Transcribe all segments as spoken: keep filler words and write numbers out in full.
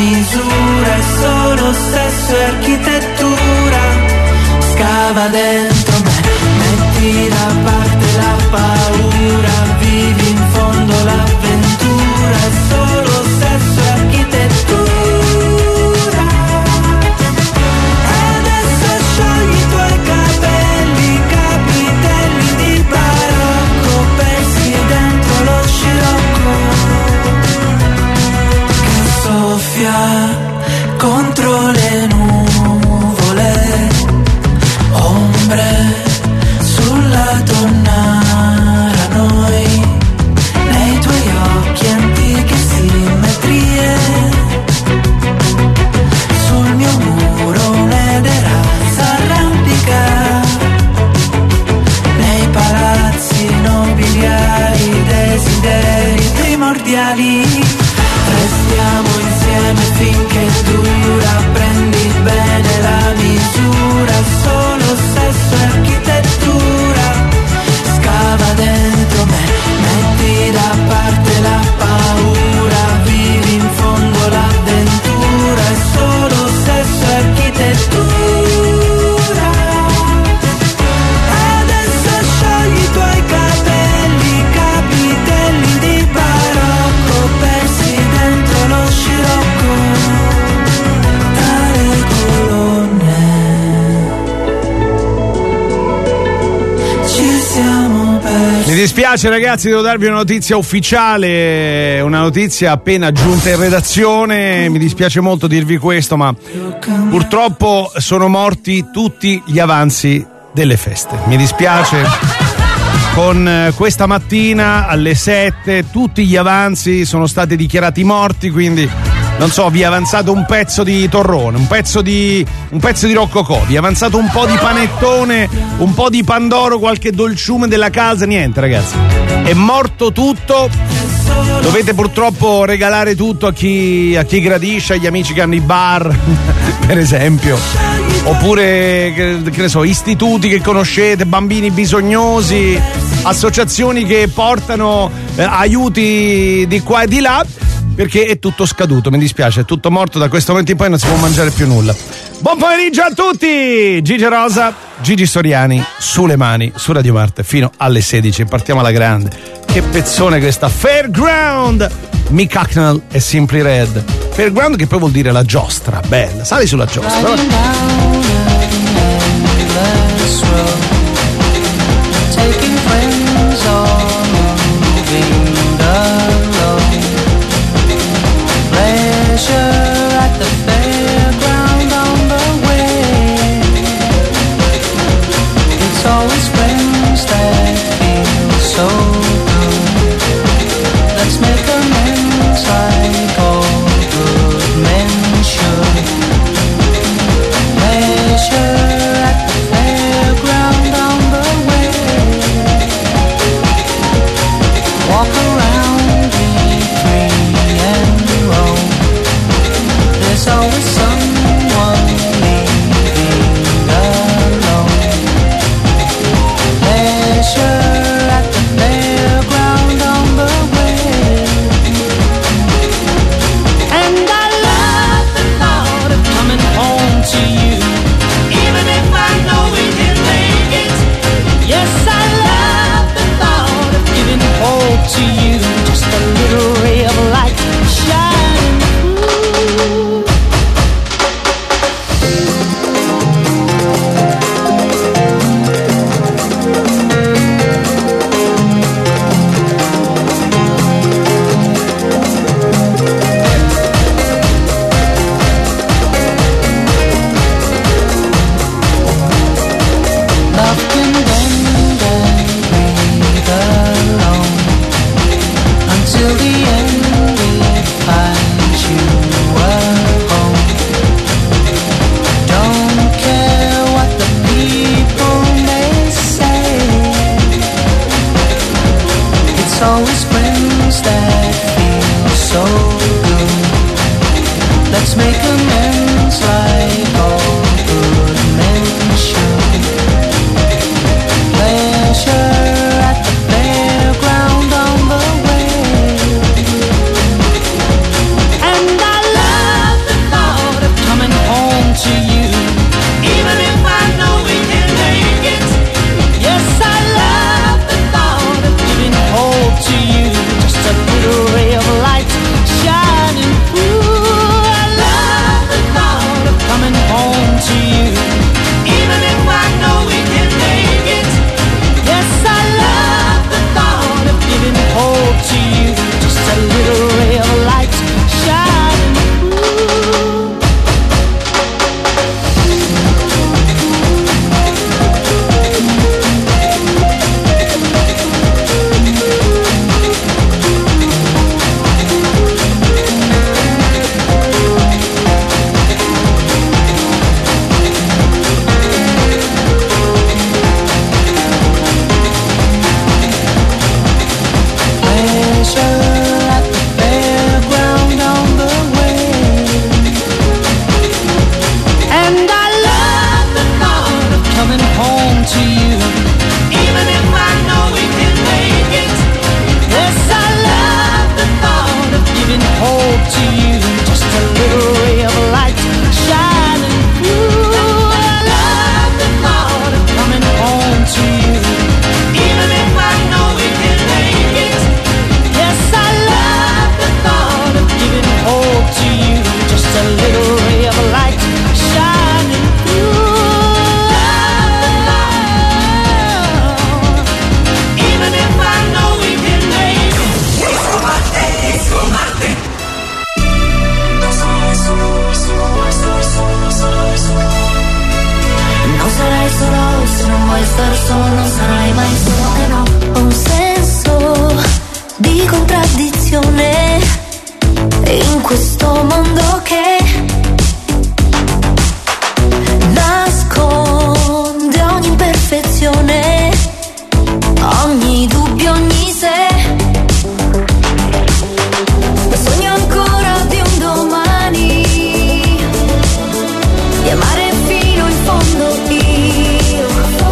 misura, è solo sesso e architettura. Scava dentro me, metti da parte la paura, vivi in fondo l'avventura, è solo sesso e architettura. Adesso sciogli i tuoi capelli, capitelli di barocco, persi dentro lo scirocco che soffia contro le nuvole, ombre sulla tonnara, noi nei tuoi occhi antiche simmetrie, sul mio muro un'edera s'arrampica, nei palazzi nobiliari desideri primordiali, restiamo insieme finché dura, prendi bene la misura, solo sesso e architettura. Scava dentro me, metti da parte la paura, vivi in fondo l'avventura, è solo sesso e architettura. Adesso sciogli i tuoi capelli, capitelli di barocco, persi dentro lo scirocco tra le colonne. Ci siamo persi. Mi dispiace ragazzi, devo darvi una notizia ufficiale, una notizia appena giunta in redazione. Mi dispiace molto dirvi questo, ma purtroppo sono morti tutti gli avanzi delle feste. Mi dispiace. Con questa mattina alle sette tutti gli avanzi sono stati dichiarati morti, quindi non so, vi è avanzato un pezzo di torrone, un pezzo di un pezzo di roccocò, vi è avanzato un po' di panettone, un po' di pandoro, qualche dolciume della casa, niente ragazzi, è morto tutto. Dovete purtroppo regalare tutto a chi, a chi gradisce, agli amici che hanno i bar per esempio, oppure che, che ne so, istituti che conoscete, bambini bisognosi, associazioni che portano eh, aiuti di qua e di là, perché è tutto scaduto, mi dispiace, è tutto morto, da questo momento in poi non si può mangiare più nulla. Buon pomeriggio a tutti! Gigi Rosa, Gigi Soriani, sulle mani, su Radio Marte, fino alle sedici, partiamo alla grande. Che pezzone questa, Fairground, Mick Hucknall e Simply Red. Fairground che poi vuol dire la giostra, bella, sali sulla giostra. Taking friends on moving alone, pleasure at the fairground on the way. It's always friends that feel so good. Let's make amends like all good men should. Pleasure at the fairground on the way. Walk around, be free and roam. There's always someone leaving alone. Pleasure at the fairground on the way. And I love the thought of coming home to you, even if I know we didn't make it. Yes, I love the thought of giving hope to you, just a little ray of light shining through. Love can bend and breathe alone until the end it finds you a home. Don't care what the people may say. It's always friends that feel so good. Let's make amends like all good men should. Pleasure at the fairground on the way. And I love non vuoi star solo non sarai mai solo. E no, ho un senso di contraddizione in questo mondo che nasconde ogni imperfezione, ogni dubbio, ogni se. Sogno ancora di un domani, di amare fino in fondo io,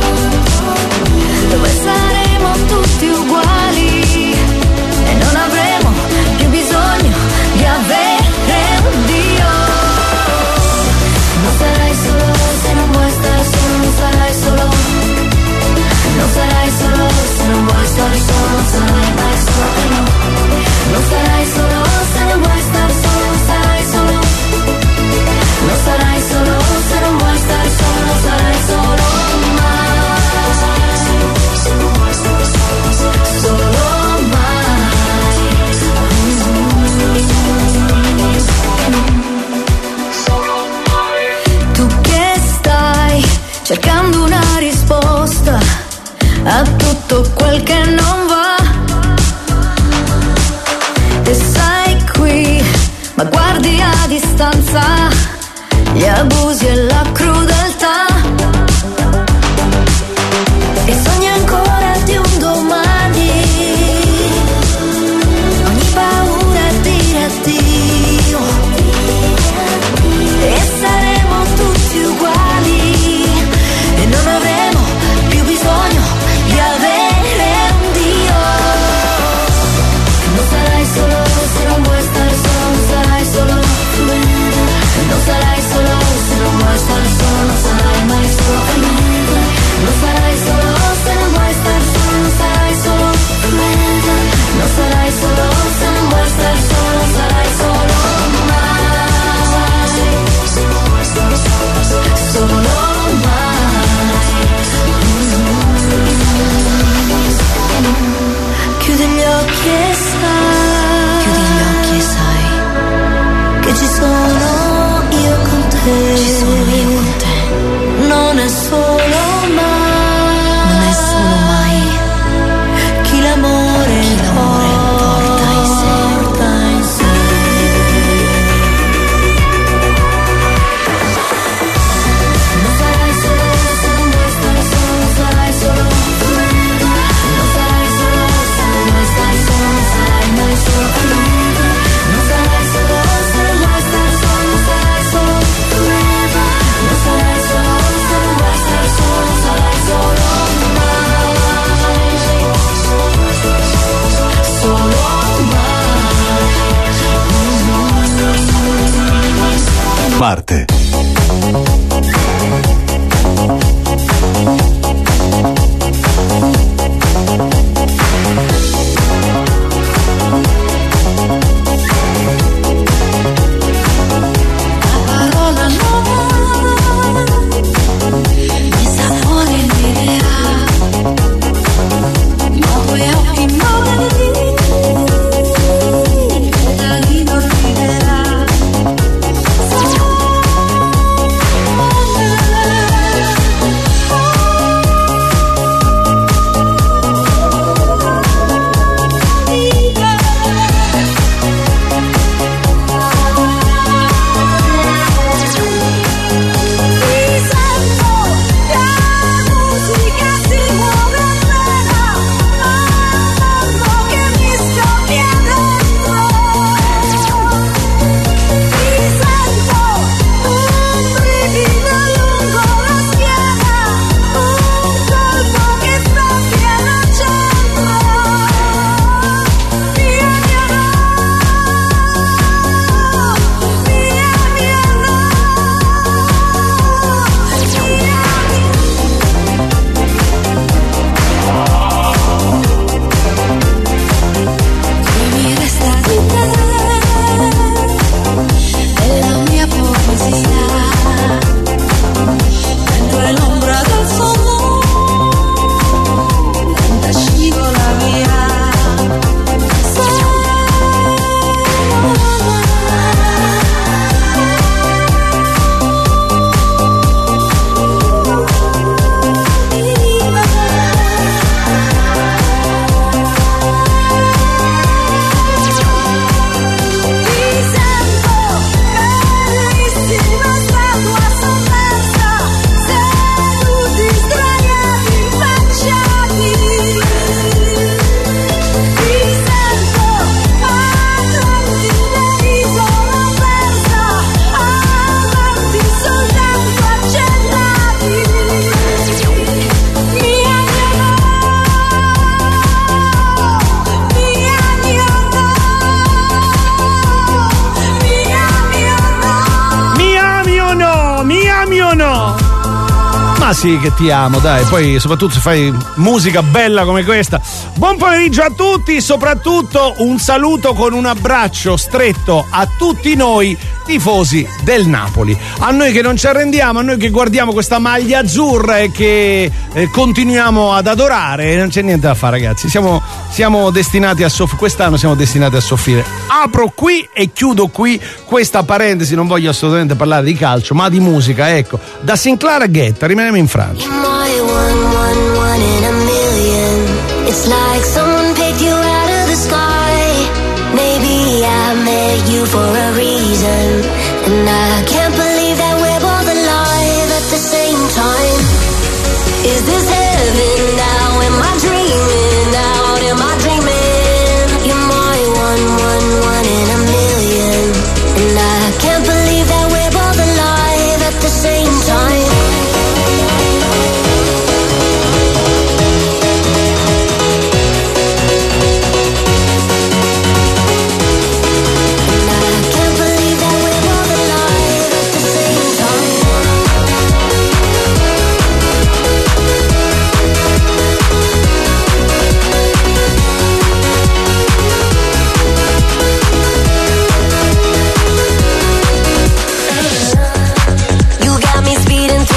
dove saremo tutti uguali e non avremo più bisogno di avere un Dio. Non sarai solo se non vuoi stare solo, non sarai solo. Non sarai solo se non vuoi stare solo, non sarai mai solo. E no, non sarai solo se non vuoi stare solo, non sarai solo. Non sarai solo se non vuoi stare solo, non sarai solo mai. Solo mai. Tu che stai cercando una risposta a tutto quel che non va, e sei qui ma guardi a distanza gli abusi e la crudeltà, e sogni ancora di un domani, ogni paura è dire addio, e saremo tutti uguali e non avremo più bisogno di avere un Dio. Non sarai solo se non vuoi stare solo, non sarai solo. Non sarai solo se non vuoi stare solo, non sarai mai solo. Non sarai solo se non vuoi stare solo, non sarai solo. Non sarai solo se non vuoi stare solo, non sarai solo mai. Solo mai. Chiudi gli occhi e sai, chiudi gli occhi e sai che ci sono io con te, ci sono io con te. Non è solo mai, non è solo mai chi l'amore, chi l'amore porta in sé, porta in sé. Non sarai solo se non vuoi stare solo, non sarai solo. Non sarai solo se non vuoi stare solo, non sarai mai solo. Non sarai solo se non vuoi stare solo, non sarai solo. Non sarai solo se non vuoi stare solo, non sarai solo mai. Solo mai. Marte. Parola nuova, mi sapore l'idea, ma poi occhi nuovi, da lì non riderà. Ma sì, che ti amo, dai, poi soprattutto se fai musica bella come questa. Buon pomeriggio a tutti, soprattutto un saluto con un abbraccio stretto a tutti noi tifosi del Napoli. A noi che non ci arrendiamo, a noi che guardiamo questa maglia azzurra e che eh, continuiamo ad adorare, non c'è niente da fare, ragazzi. Siamo, siamo destinati a soffrire, quest'anno siamo destinati a soffrire. Apro qui e chiudo qui questa parentesi, non voglio assolutamente parlare di calcio, ma di musica, ecco. Da Sinclair a Guetta, rimaniamo in Francia. My one, one, one in a million. It's like someone picked you out of the sky. Maybe I met you for a reason, and I can't believe that we're both alive at the same time. Is this heaven now? Am I dreaming now? Am I dreaming? You're my one, one, one in a million, and I can't believe that we're both alive at the same time. Speeding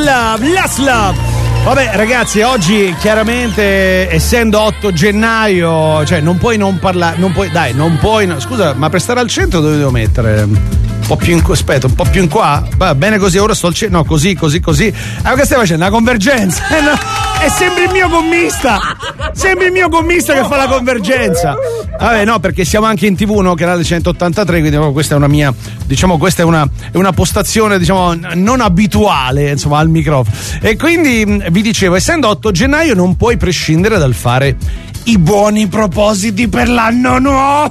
Love, Last Love. Vabbè ragazzi, oggi chiaramente essendo otto gennaio, cioè non puoi non parlare, non puoi, dai, non puoi, no, scusa, ma per stare al centro dove devo mettere? Un po' più in qua, aspetta, un po' più in qua, va bene così, ora sto al centro, no, così, così, così. Ah, che stai facendo? Una convergenza? Eh, no, è sempre il mio gommista, sempre il mio gommista che fa la convergenza. Vabbè, no, perché siamo anche in tivù, no, canale centottantatré, quindi no, questa è una mia, diciamo, questa è una, è una postazione, diciamo, non abituale, insomma, al microfono. E quindi vi dicevo, essendo otto gennaio non puoi prescindere dal fare i buoni propositi per l'anno nuovo.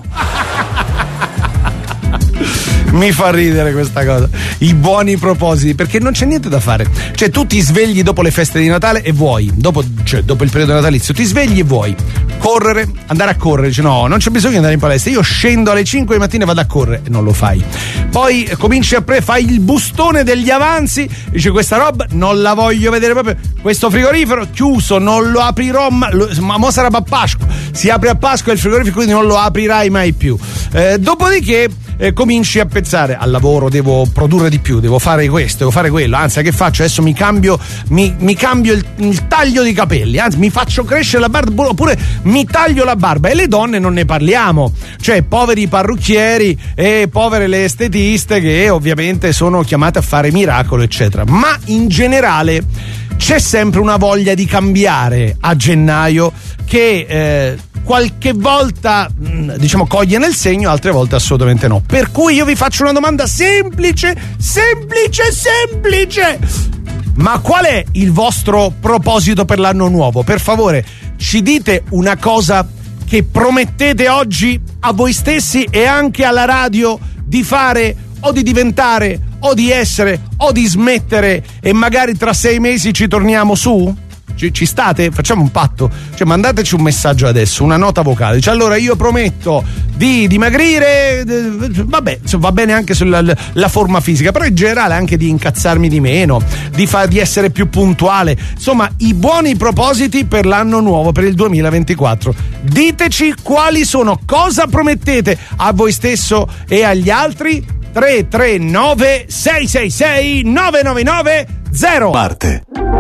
Mi fa ridere questa cosa, i buoni propositi, perché non c'è niente da fare. Cioè tu ti svegli dopo le feste di Natale e vuoi, dopo, cioè dopo il periodo natalizio, ti svegli e vuoi correre, andare a correre, dice no, non c'è bisogno di andare in palestra, io scendo alle cinque di mattina e vado a correre, e non lo fai. Poi cominci a pre, fai il bustone degli avanzi, dice questa roba non la voglio vedere proprio, questo frigorifero chiuso, non lo aprirò, ma, lo, ma mo sarà a Pasqua, si apre a Pasqua il frigorifero, quindi non lo aprirai mai più. Eh, dopodiché Eh, cominci a pensare al lavoro, devo produrre di più, devo fare questo, devo fare quello, anzi che faccio? Adesso mi cambio mi, mi cambio il, il taglio di capelli, anzi mi faccio crescere la barba, oppure mi taglio la barba. E le donne non ne parliamo, cioè poveri parrucchieri e povere le estetiste che ovviamente sono chiamate a fare miracolo eccetera, ma in generale c'è sempre una voglia di cambiare a gennaio che eh, qualche volta diciamo coglie nel segno, altre volte assolutamente no. Per cui io vi faccio una domanda semplice, semplice, semplice. Ma qual è il vostro proposito per l'anno nuovo? Per favore, ci dite una cosa che promettete oggi a voi stessi e anche alla radio di fare o di diventare o di essere o di smettere, e magari tra sei mesi ci torniamo su? Ci, ci state? Facciamo un patto, cioè mandateci un messaggio adesso, una nota vocale, cioè allora io prometto di dimagrire, vabbè, va bene anche sulla la forma fisica, però in generale anche di incazzarmi di meno, di, fa, di essere più puntuale, insomma i buoni propositi per l'anno nuovo, per il duemilaventiquattro. Diteci quali sono, cosa promettete a voi stesso e agli altri. Tre tre nove sei sei sei nove nove nove zero. Parte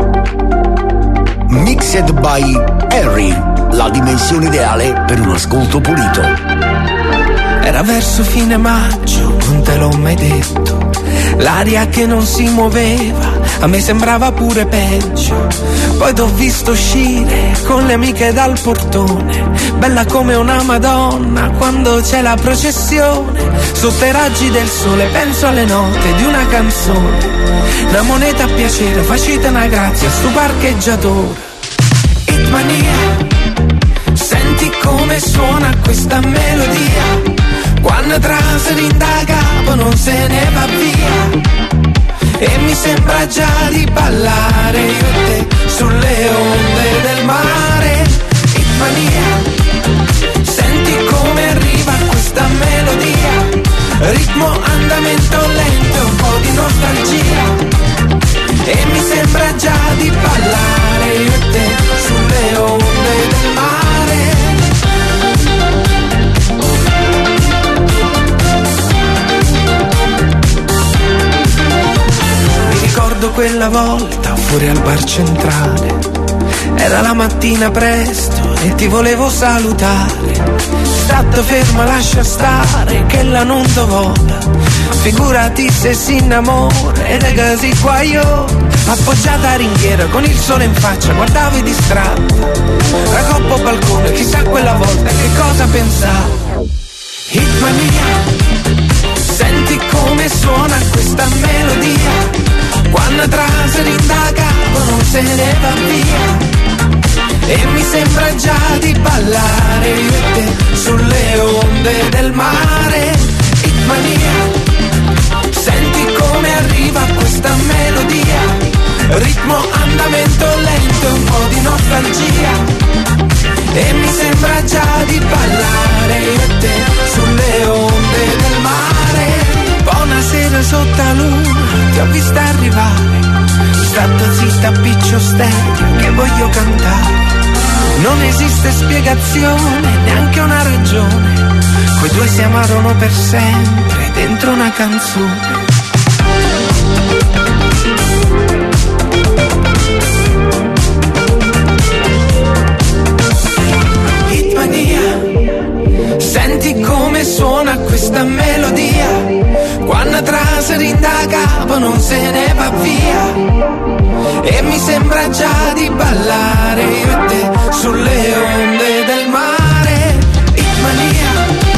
Mixed by Harry, la dimensione ideale per un ascolto pulito. Era verso fine maggio, non te l'ho mai detto, l'aria che non si muoveva, a me sembrava pure peggio. Poi t'ho visto uscire con le amiche dal portone, bella come una madonna quando c'è la processione. Sotto i raggi del sole penso alle note di una canzone, una moneta a piacere, facite una grazia a sto parcheggiatore. Hitmania, senti come suona questa melodia, quando tra se ne indaga non se ne va via. E mi sembra già di ballare io e te sulle onde del mare. Hitmania, senti come arriva questa melodia, ritmo, andamento lento, un po' di nostalgia. E mi sembra già di ballare io e te sulle onde del mare. Mi ricordo quella volta fuori al bar centrale, era la mattina presto e ti volevo salutare. Stato fermo, lascia stare che la non do vola, figurati se si innamora ed è così qua io, appoggiata a ringhiera con il sole in faccia, guardavo distratta, racoppo balcone, chissà quella volta che cosa pensavo. Hitmania, senti come suona questa melodia, quando tra se ne indaga non se ne va via. E mi sembra già di ballare io e te sulle onde del mare. Hitmania, senti come arriva questa melodia, ritmo, andamento lento, un po' di nostalgia. E mi sembra già di ballare io e te sulle onde del mare. Buonasera sotto la luna, ti ho vista arrivare, stata zitta piccio stereo che voglio cantare. Non esiste spiegazione, neanche una ragione, quei due si amarono per sempre dentro una canzone. sta melodia, quando traseri da capo non se ne va via, e mi sembra già di ballare io e te sulle onde del mare. Hitmania,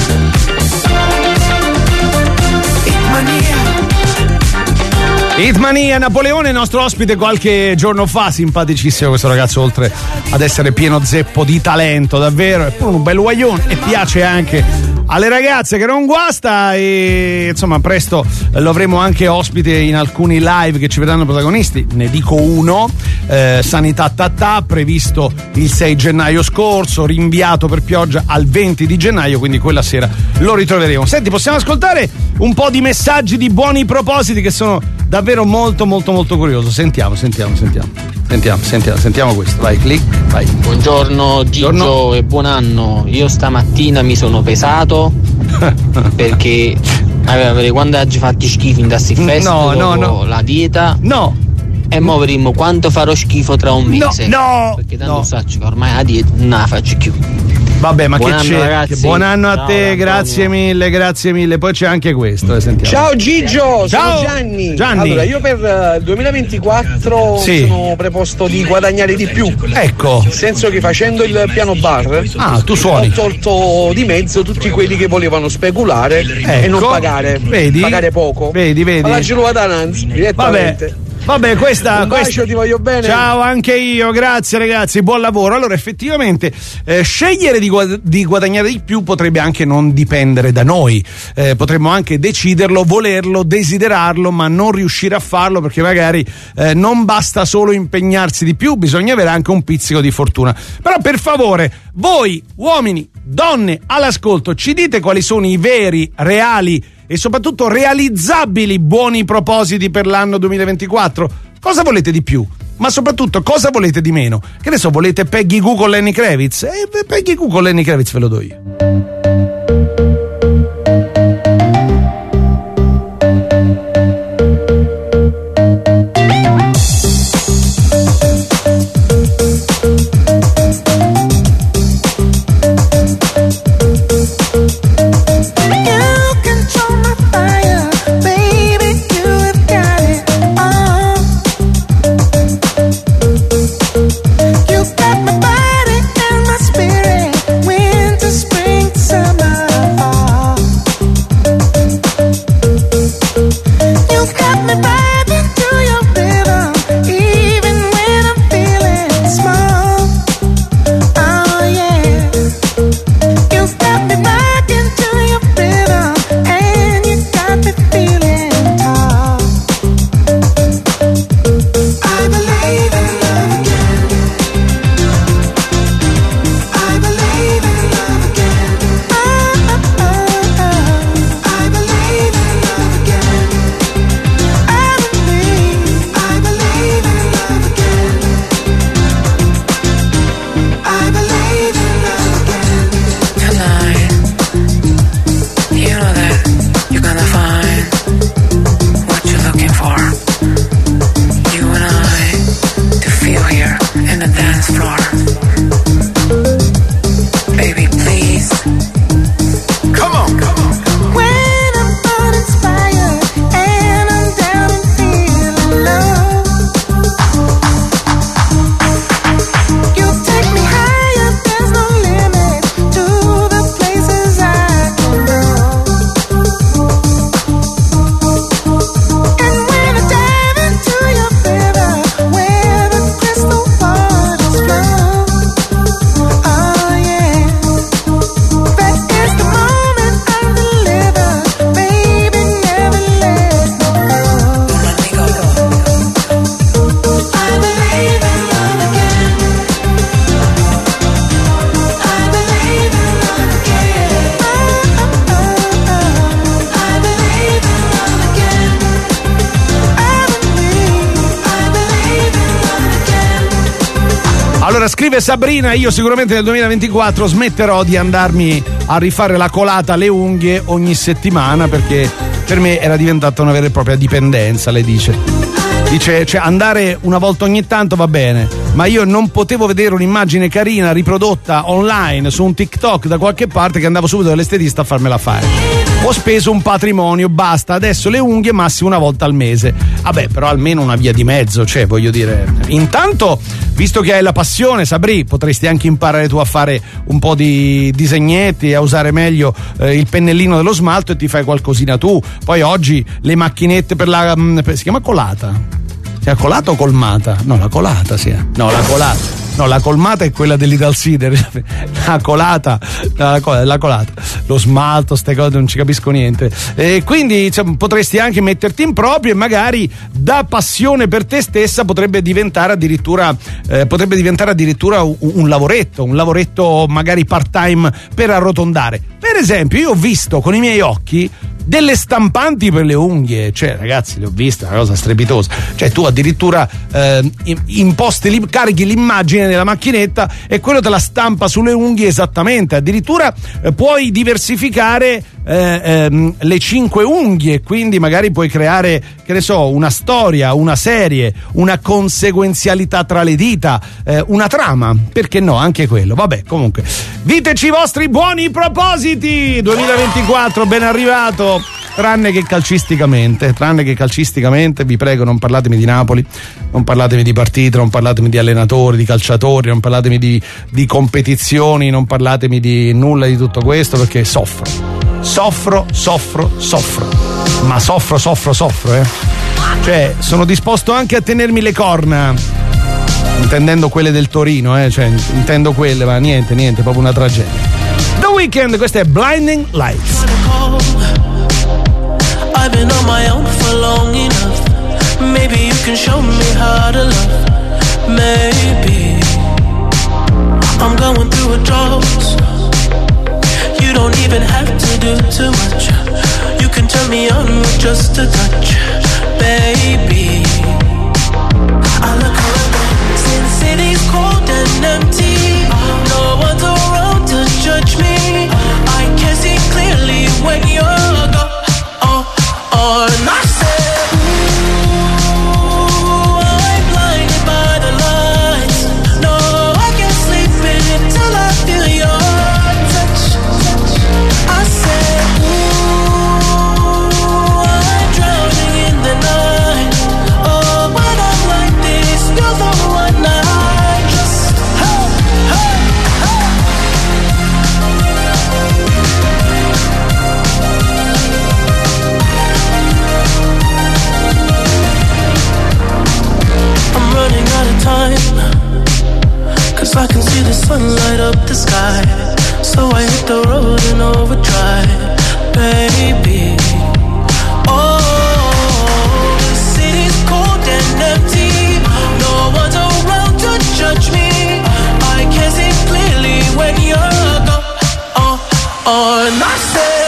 Hitmania. Hitmania, Napoleone, nostro ospite qualche giorno fa, simpaticissimo questo ragazzo, oltre ad essere pieno zeppo di talento, davvero, è pure un bel guaglione e piace anche alle ragazze che non guasta, e insomma presto lo avremo anche ospite in alcuni live che ci vedranno protagonisti. Ne dico uno, eh, Sanità Tatà, previsto il sei gennaio scorso, rinviato per pioggia al venti di gennaio, quindi quella sera lo ritroveremo. Senti, possiamo ascoltare un po' di messaggi di buoni propositi che sono davvero molto molto molto curioso. Sentiamo, sentiamo, sentiamo. Sentiamo, sentiamo, sentiamo questo. Vai, clic, vai. Buongiorno Gigio Buongiorno. E buon anno. Io stamattina mi sono pesato perché aveva quando oggi fatti schifo in dassi festa No, no, no. la dieta. No. E mo vedremo quanto farò schifo tra un mese. No, no, perché tanto no. so che ormai la dieta non la faccio più. Vabbè, ma Buon che anno, c'è? ragazzi. Che buon anno a Ciao, te, Antonio. grazie mille, grazie mille. Poi c'è anche questo, eh, sentiamo. Ciao Gigio, Ciao. sono Gianni. Gianni. Allora, io per eh, il duemilaventiquattro Sì. sono preposto di guadagnare di più. Ecco. Nel senso che facendo il piano bar Ah, tu suoni. ho tolto di mezzo tutti quelli che volevano speculare e non Ecco. pagare. Vedi? Pagare poco. Vedi, vedi. Alla Geluadananzi, direttamente. Vabbè. Vabbè, questa, Un bacio, questa... ti voglio bene. Ciao anche io, grazie ragazzi, buon lavoro. Allora, effettivamente eh, scegliere di, guad- di guadagnare di più potrebbe anche non dipendere da noi, eh, potremmo anche deciderlo, volerlo, desiderarlo, ma non riuscire a farlo, perché magari eh, non basta solo impegnarsi di più, bisogna avere anche un pizzico di fortuna. Però per favore, voi uomini, donne all'ascolto, ci dite quali sono i veri, reali e soprattutto realizzabili buoni propositi per l'anno duemilaventiquattro. Cosa volete di più? Ma soprattutto cosa volete di meno? Che ne so, volete Peggy Goo con Lenny Kravitz? Eh, Peggy Goo con Lenny Kravitz ve lo do io. Scrive Sabrina, io sicuramente nel duemilaventiquattro smetterò di andarmi a rifare la colata alle unghie ogni settimana, perché per me era diventata una vera e propria dipendenza, lei dice. Dice, cioè, andare una volta ogni tanto va bene, ma io non potevo vedere un'immagine carina riprodotta online su un TikTok da qualche parte che andavo subito dall'estetista a farmela fare. Ho speso un patrimonio, basta, adesso le unghie massimo una volta al mese. Vabbè, però almeno una via di mezzo, cioè, voglio dire. Intanto, visto che hai la passione, Sabri, potresti anche imparare tu a fare un po' di disegnetti, a usare meglio eh, il pennellino dello smalto e ti fai qualcosina tu. Poi oggi le macchinette per la... Mh, si chiama colata? Si è colata o colmata? No, la colata si è. No, la colata. No, la colmata è quella dell'Idal Cider. La colata, la, la colata, lo smalto, ste cose non ci capisco niente. E quindi cioè, potresti anche metterti in proprio e magari da passione per te stessa potrebbe diventare addirittura eh, potrebbe diventare addirittura un, un lavoretto, un lavoretto magari part time per arrotondare. Per esempio, io ho visto con i miei occhi delle stampanti per le unghie, cioè ragazzi, le ho viste, una cosa strepitosa. Cioè tu addirittura eh, imposti, li, carichi l'immagine nella macchinetta e quello te la stampa sulle unghie esattamente. Addirittura eh, puoi diversificare eh, ehm, le cinque unghie, quindi magari puoi creare, che ne so, una storia, una serie, una conseguenzialità tra le dita, eh, una trama, perché no, anche quello. Vabbè, comunque, diteci i vostri buoni propositi duemilaventiquattro, ben arrivato. Tranne che calcisticamente, tranne che calcisticamente, vi prego, non parlatemi di Napoli, non parlatemi di partite, non parlatemi di allenatori, di calciatori, non parlatemi di, di competizioni, non parlatemi di nulla di tutto questo, perché soffro, soffro, soffro, soffro, ma soffro, soffro, soffro, eh. Cioè, sono disposto anche a tenermi le corna, intendendo quelle del Torino, eh, cioè, intendo quelle, ma niente, niente, proprio una tragedia. The Weeknd, questo è Blinding Lights. I've been on my own for long enough. Maybe you can show me how to love. Maybe I'm going through a drought. You don't even have to do too much. You can turn me on with just a touch, baby. I look around, since city's cold and empty. No one's around to judge me. I can see clearly when you're gone. Oh, and I said, ooh, I'm blinded by the lights. No, I can't sleep until I feel your touch. I said, ooh, I'm drowning in the night. Oh, when I'm like this, you're the one I just, hey, hey, hey. Running out of time, cause I can see the sun light up the sky. So I hit the road in overdrive, baby. Oh, the city's cold and empty. No one's around to judge me. I can see clearly when you're gone. Oh, oh, and I said,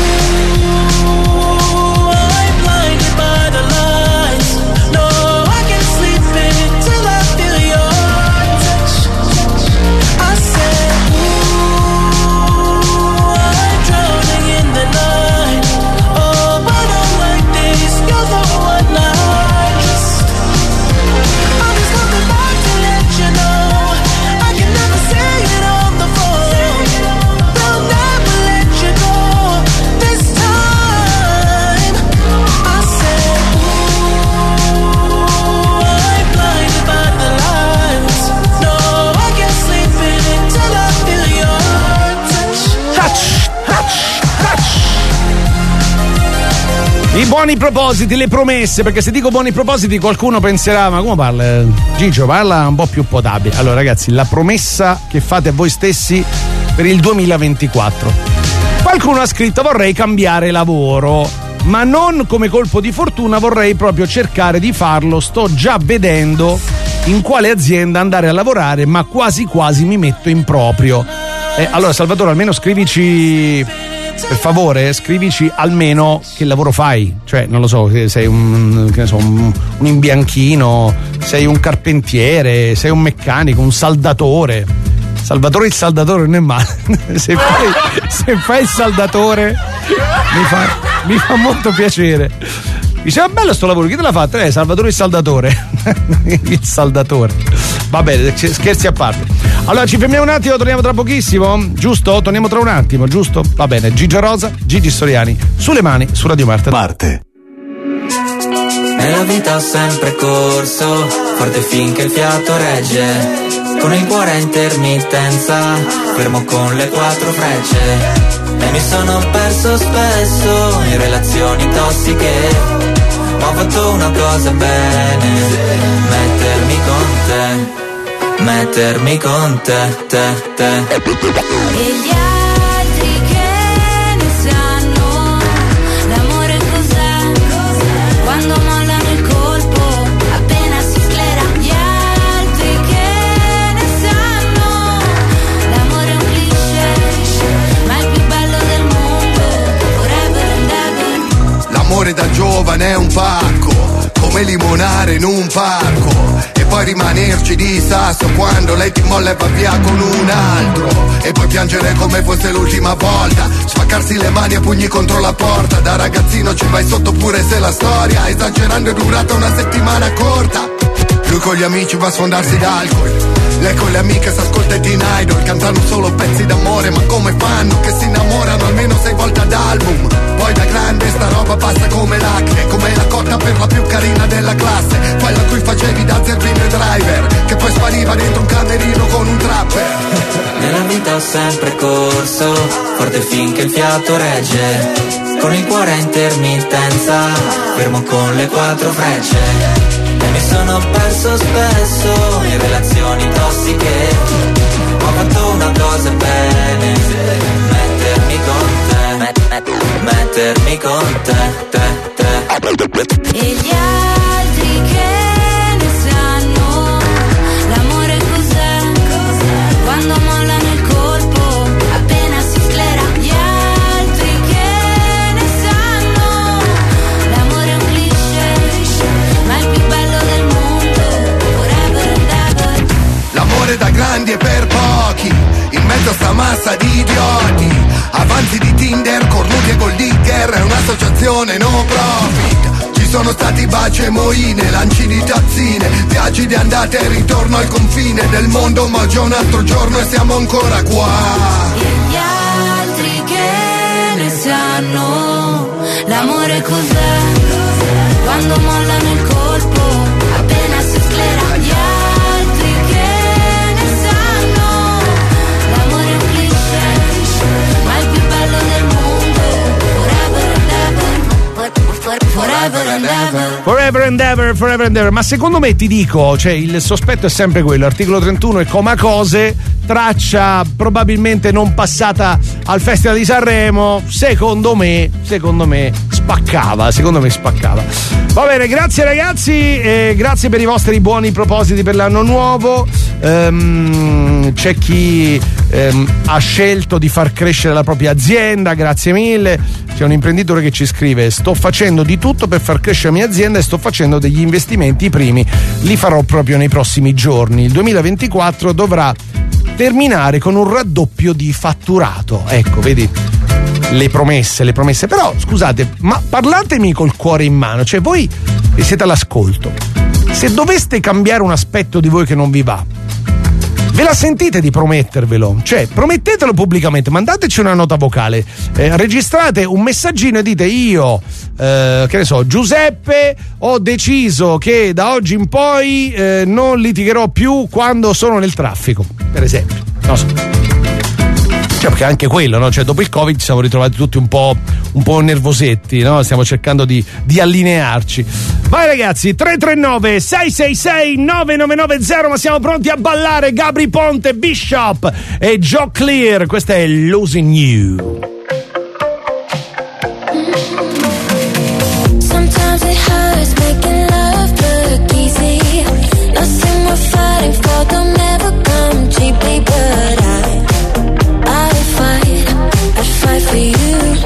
i buoni propositi, le promesse, perché se dico buoni propositi qualcuno penserà, ma come parla? Gigio, parla un po' più potabile. Allora ragazzi, la promessa che fate a voi stessi per il duemilaventiquattro. Qualcuno ha scritto: vorrei cambiare lavoro, ma non come colpo di fortuna, vorrei proprio cercare di farlo, sto già vedendo in quale azienda andare a lavorare, ma quasi quasi mi metto in proprio. Eh, allora Salvatore, almeno scrivici, per favore, scrivici almeno che lavoro fai. Cioè, non lo so, sei un, che ne so, un, un imbianchino, sei un carpentiere, sei un meccanico, un saldatore. Salvatore il saldatore non è male. Se fai, se fai il saldatore mi fa, mi fa molto piacere. Diceva bello sto lavoro, chi te l'ha fatto? Eh, Salvatore il saldatore. Il saldatore. Va bene, scherzi a parte. Allora ci fermiamo un attimo, torniamo tra pochissimo, giusto? Torniamo tra un attimo, giusto? Va bene, Gigi Rosa, Gigi Storiani, sulle mani su Radio Marte. Marte. Nella vita ho sempre corso, forte finché il fiato regge. Con il cuore a intermittenza, fermo con le quattro frecce. E mi sono perso spesso in relazioni tossiche, ma ho fatto una cosa bene: mettermi con te, mettermi con te, te, te. E gli altri che ne sanno, l'amore cos'è? Quando mollano il colpo, appena si sclera. Gli altri che ne sanno, l'amore è un cliché, ma è il più bello del mondo, forever and ever. L'amore da giovane è un pacco, come limonare in un parco, e poi rimanerci di sasso quando lei ti molla e va via con un altro, e poi piangere come fosse l'ultima volta, spaccarsi le mani a pugni contro la porta. Da ragazzino ci vai sotto pure se la storia, esagerando, è durata una settimana corta. Lui con gli amici va a sfondarsi d'alcol, lei con le amiche s'ascolta Teen Idol, cantano solo pezzi d'amore, ma come fanno che si innamorano almeno sei volte ad album? Poi da grande sta roba passa come l'acne, come la cotta per la più carina della classe, quella a cui facevi da zerbino e driver, che poi spariva dentro un camerino con un trapper. Nella vita ho sempre corso, forte finché il fiato regge. Con il cuore a intermittenza, fermo con le quattro frecce. E mi sono perso spesso in relazioni tossiche, ho fatto una cosa bene: mettermi con te, met, met, mettermi con te, te, te. E gli altri che ne sanno, l'amore cos'è? Quando mollano il colpo, appena si sclera. Gli altri che ne sanno, l'amore è un cliché, ma è il più bello del mondo, forever and ever. L'amore da grandi e per pochi, in mezzo a sta massa di idioti, avanzi di Tinder, cornuti e gold digger, è un'associazione no profit. Ci sono stati baci e moine, lanci di tazzine, viaggi di andata e ritorno al confine del mondo, ma già un altro giorno e siamo ancora qua. E gli altri che ne sanno, l'amore cos'è? Quando mollano il colpo, appena si sclera. Gli altri che ne sanno, l'amore è un cliché, ma è il più bello del mondo, forever and ever, forever and ever. Forever and ever, forever and ever. Ma secondo me, ti dico, cioè il sospetto è sempre quello: articolo trentuno e Coma Cose, traccia probabilmente non passata al Festival di Sanremo. Secondo me, secondo me spaccava, secondo me spaccava. Va bene, grazie ragazzi, e grazie per i vostri buoni propositi per l'anno nuovo. Um, c'è chi um, ha scelto di far crescere la propria azienda, grazie mille. C'è un imprenditore che ci scrive: sto facendo di tutto per far crescere la mia azienda e sto facendo degli investimenti, i primi li farò proprio nei prossimi giorni. Il duemilaventiquattro dovrà terminare con un raddoppio di fatturato. Ecco, vedi, le promesse, le promesse. Però scusate, ma parlatemi col cuore in mano, cioè voi che siete all'ascolto, se doveste cambiare un aspetto di voi che non vi va, ve la sentite di promettervelo? Cioè, promettetelo pubblicamente, mandateci una nota vocale, eh, registrate un messaggino e dite: io, eh, che ne so, Giuseppe, ho deciso che da oggi in poi eh, non litigherò più quando sono nel traffico, per esempio. Non so. Cioè, perché anche quello, no? Cioè, dopo il Covid ci siamo ritrovati tutti un po', un po' nervosetti, no? Stiamo cercando di, di allinearci. Vai ragazzi, tre tre nove sei sei sei nove nove nove zero, ma siamo pronti a ballare. Gabri Ponte, Bishop e Joe Clear, questa è Losing You. Sometimes it hurts making love look easy. Nothing we're fighting for don't ever come cheaply, but I I'd fight, I'd fight for you.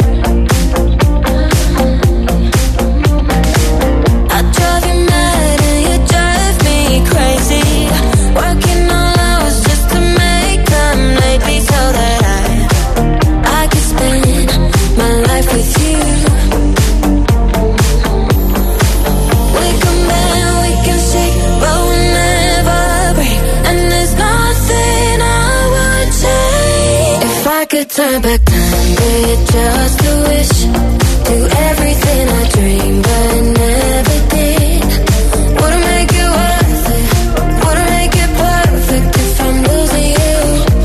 I drive you mad and you drive me crazy. Working all hours just to make them lately so that I I can spend turn back time with just a wish, do everything I dreamed but never did. Wouldn't make it worth it, wouldn't make it perfect if I'm losing you.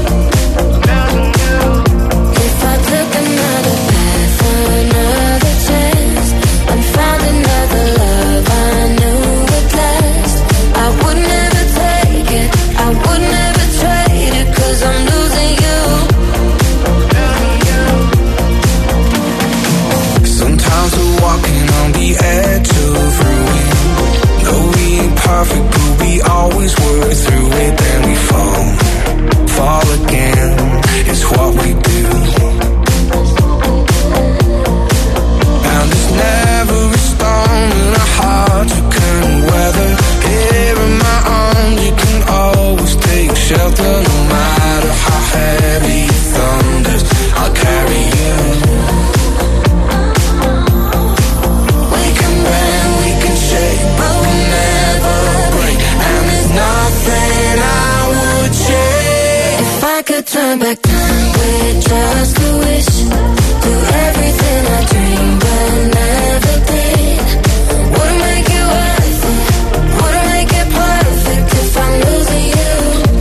If I took another path, another chance, and found another love I knew would last, I would never take it, I would never trade it, 'cause I'm losing you. Sometimes we're walking on the edge of ruin. No, we ain't perfect, but we always work through it. Then we fall, fall again. It's what we do. And there's never a storm in our hearts you can weather. Here in my arms, you can always take shelter. No matter how heavy it thunders, I'll carry you. Could turn back time with just a wish, do everything I dreamed but never did. Wouldn't make it worth it, wouldn't make it perfect if I'm losing you.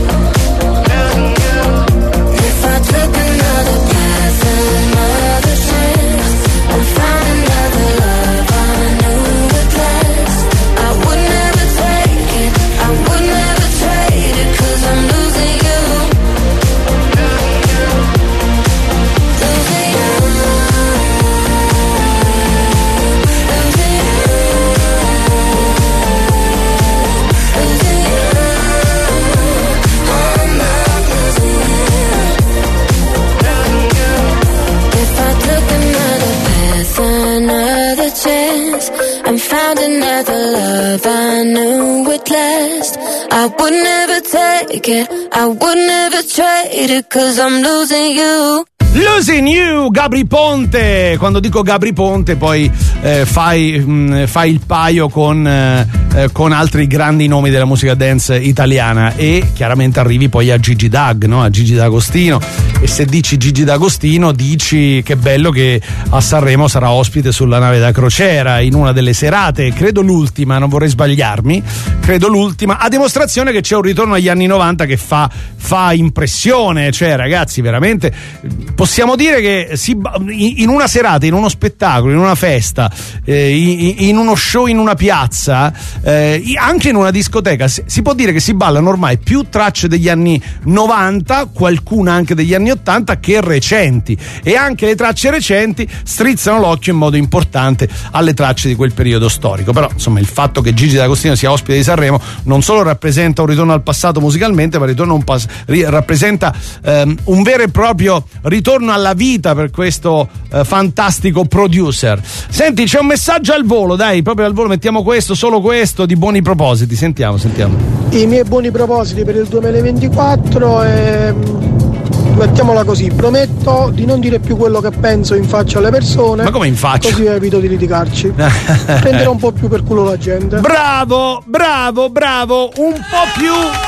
If I took another path, another chance, and found another love I knew would last, I would never take it, I would never trade it, 'cause I'm losing you. Another chance and found another love I knew would last, I would never take it, I would never trade it, 'cause I'm losing you. Losing You, Gabry Ponte. Quando dico Gabry Ponte poi eh, fai, mh, fai il paio con, eh, con altri grandi nomi della musica dance italiana e chiaramente arrivi poi a Gigi Dag, no? A Gigi D'Agostino, e se dici Gigi D'Agostino dici che bello che a Sanremo sarà ospite sulla nave da crociera in una delle serate, credo l'ultima, non vorrei sbagliarmi, credo l'ultima, a dimostrazione che c'è un ritorno agli anni novanta che fa, fa impressione, cioè ragazzi veramente possiamo dire che si, in una serata, in uno spettacolo, in una festa, eh, in, in uno show in una piazza, eh, anche in una discoteca, si può dire che si ballano ormai più tracce degli anni novanta, qualcuna anche degli anni ottanta, che recenti, e anche le tracce recenti strizzano l'occhio in modo importante alle tracce di quel periodo storico. Però insomma il fatto che Gigi D'Agostino sia ospite di Sanremo non solo rappresenta un ritorno al passato musicalmente, ma ritorno un pas- ri- rappresenta ehm, un vero e proprio ritorno alla vita per questo eh, fantastico producer. Senti, c'è un messaggio al volo, dai, proprio al volo, mettiamo questo, solo questo, di buoni propositi. Sentiamo, sentiamo. I miei buoni propositi per il duemilaventiquattro è, mettiamola così, prometto di non dire più quello che penso in faccia alle persone. Ma come in faccia? Così evito di litigarci. Prenderò un po' più per culo la gente. Bravo, bravo, bravo, un po' più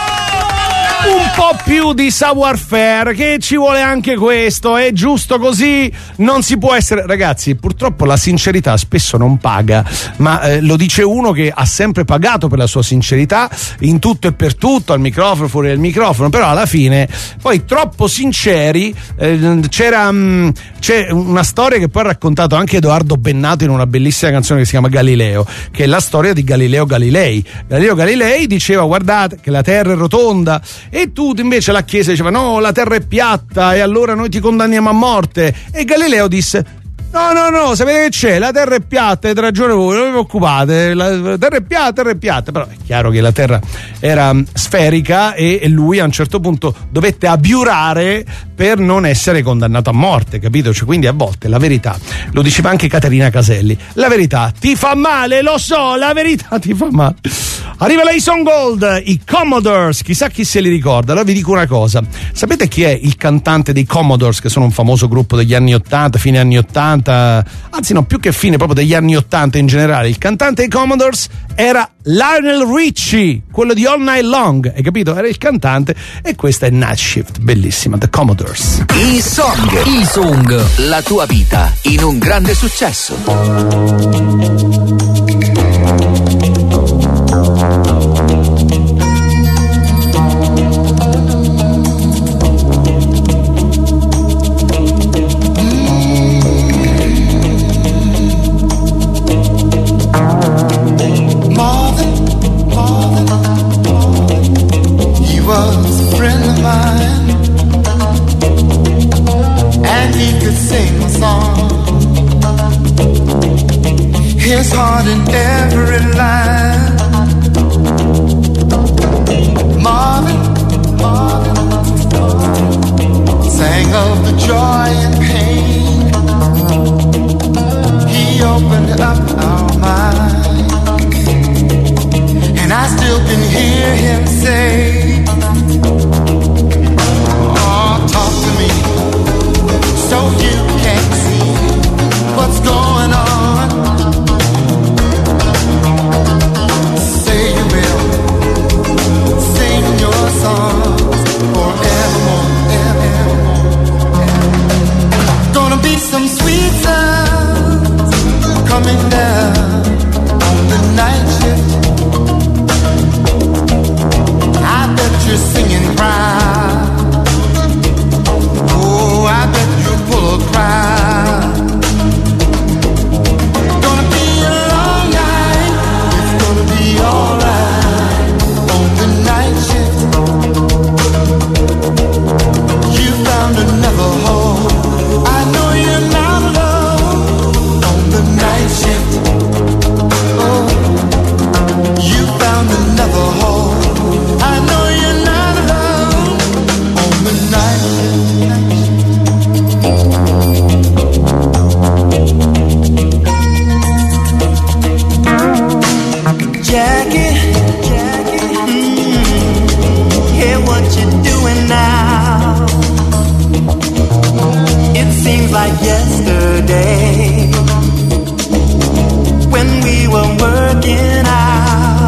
un po' più di savoir faire, che ci vuole anche questo, è giusto così, non si può essere, ragazzi, purtroppo la sincerità spesso non paga, ma eh, lo dice uno che ha sempre pagato per la sua sincerità in tutto e per tutto, al microfono, fuori dal microfono, però alla fine poi troppo sinceri. eh, c'era mh, c'è una storia che poi ha raccontato anche Edoardo Bennato in una bellissima canzone che si chiama Galileo, che è la storia di Galileo Galilei. Galileo Galilei diceva: guardate che la terra è rotonda, e tu invece la Chiesa diceva no, la terra è piatta e allora noi ti condanniamo a morte, e Galileo disse no no no, sapete che c'è, la terra è piatta, avete ragione voi, non vi preoccupate, la terra è piatta, terra è piatta. Però è chiaro che la terra era sferica e lui a un certo punto dovette abiurare per non essere condannato a morte, capito? Cioè, quindi a volte la verità, lo diceva anche Caterina Caselli, la verità ti fa male, lo so, la verità ti fa male. Arriva la Ison Gold, i Commodores, chissà chi se li ricorda. Allora vi dico una cosa, sapete chi è il cantante dei Commodores, che sono un famoso gruppo degli anni ottanta, fine anni ottanta, anzi no, più che fine, proprio degli anni ottanta in generale. Il cantante dei Commodores era Lionel Richie, quello di All Night Long, hai capito? Era il cantante, e questa è Night Shift, bellissima, The Commodores. I Song, i Song, la tua vita in un grande successo. His heart in every line. Marvin, Marvin, sang of the joy and pain. He opened up our mind, and I still can hear him say, oh, talk to me so you can see what's going on. Some sweet sounds coming down on the night shift. I bet you're singing proud. Oh, I bet you'll pull a crowd. Gonna be a long night. It's gonna be alright on the night shift. You found another home. I know you're not alone on the night shift. Oh, you found another home. I know you're not alone on the night shift. Jackie, Jackie, mm, hear what you're doing now. It seems like yesterday when we were working out.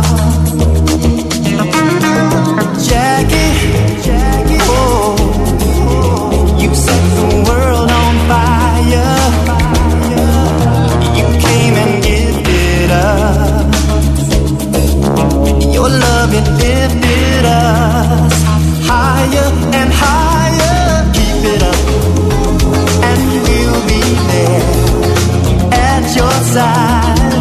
Jackie, Jackie, oh, you set the world on fire. You came and gifted us your love, it lifted us higher and higher. Keep it up, and we'll be there at your side.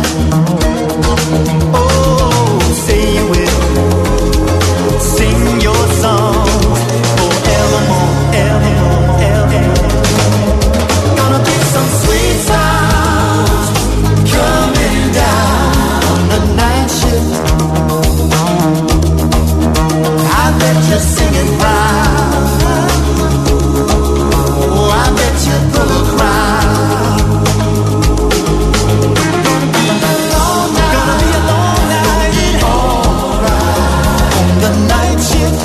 Oh, say you will sing your song forevermore, evermore, evermore. Gonna be some sweet sounds coming down on the night shift. I bet you're singing proud. Oh, I bet you pull a crowd. Gonna be a long night. Gonna be a long night. Alright on the night shift.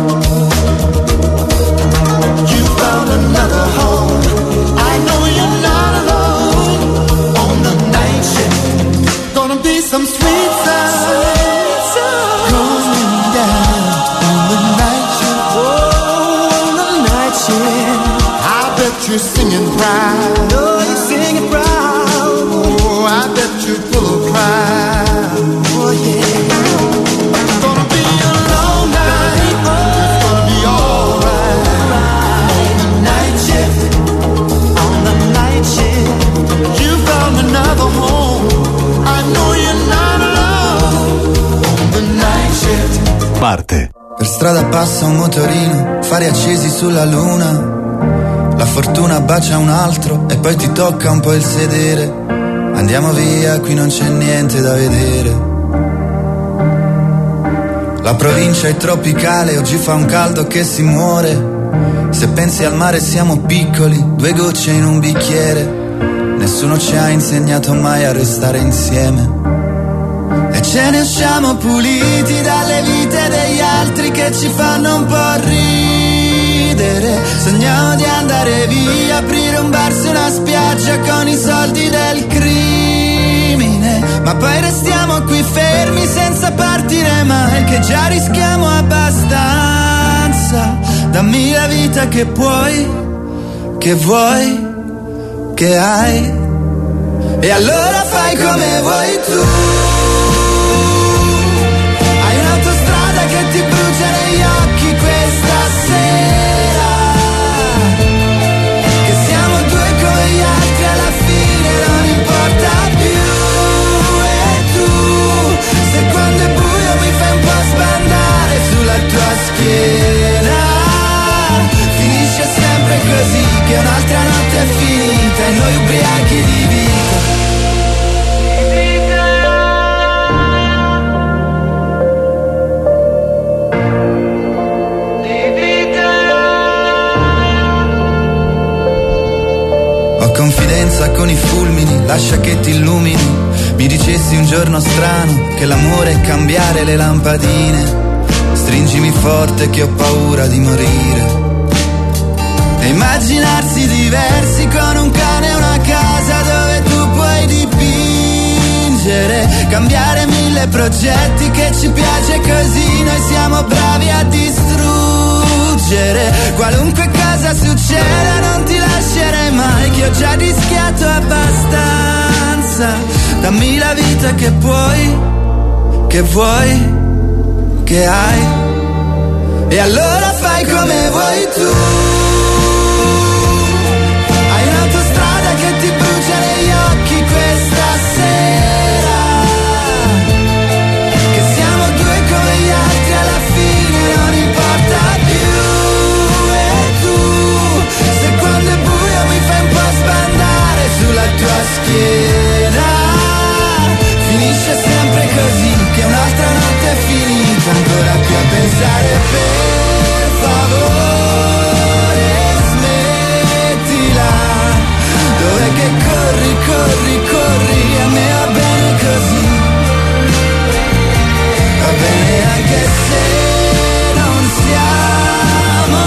You found another home. I know you're not alone on the night shift. Gonna be some sweet sound going down on the night shift. Oh, on the night shift. I bet you're singing proud. Oh, you're singing proud. Oh, I bet you're full of pride. Oh, yeah. It's gonna be a long night. It's gonna be alright on the night shift. On the night shift. You found another home. I know you're not alone on the night shift. Parte. Per strada passa un motorino, fari accesi sulla luna. La fortuna bacia un altro e poi ti tocca un po' il sedere. Andiamo via, qui non c'è niente da vedere. La provincia è tropicale, oggi fa un caldo che si muore. Se pensi al mare siamo piccoli, due gocce in un bicchiere. Nessuno ci ha insegnato mai a restare insieme. E c'è ce ne usciamo puliti dalle vite degli altri che ci fanno un po' ridere. Sogniamo di andare via, aprire un bar su una spiaggia con i soldi del crimine, ma poi restiamo qui fermi senza partire mai, che già rischiamo abbastanza. Dammi la vita che puoi, che vuoi, che hai, e allora fai come vuoi tu. Hai un'autostrada che ti brucia negli occhi questa sera, che siamo due come gli altri, alla fine non importa più. E tu, se quando è buio mi fai un po' sbandare sulla tua schiena, finisce sempre così, che un'altra notte è finita e noi ubriachi di vita. Confidenza con i fulmini, lascia che ti illumini. Mi dicessi un giorno strano che l'amore è cambiare le lampadine. Stringimi forte che ho paura di morire. E immaginarsi diversi con un cane e una casa dove tu puoi dipingere. Cambiare mille progetti che ci piace così, noi siamo bravi a distruggere. Qualunque cosa succeda non ti lascerei mai, che ho già rischiato abbastanza. Dammi la vita che puoi, che vuoi, che hai, e allora fai come vuoi tu. Hai un'autostrada che ti brucia negli occhi questa sera, che siamo due come gli altri, alla fine non importa più. E tu, se quando è buio mi fai un po' sbandare sulla tua schiena, finisce sempre così, che un'altra notte è finita, ancora qui a pensare. Per favore smettila, dov'è che corri, corri, corri, a me va bene così, va bene anche se non siamo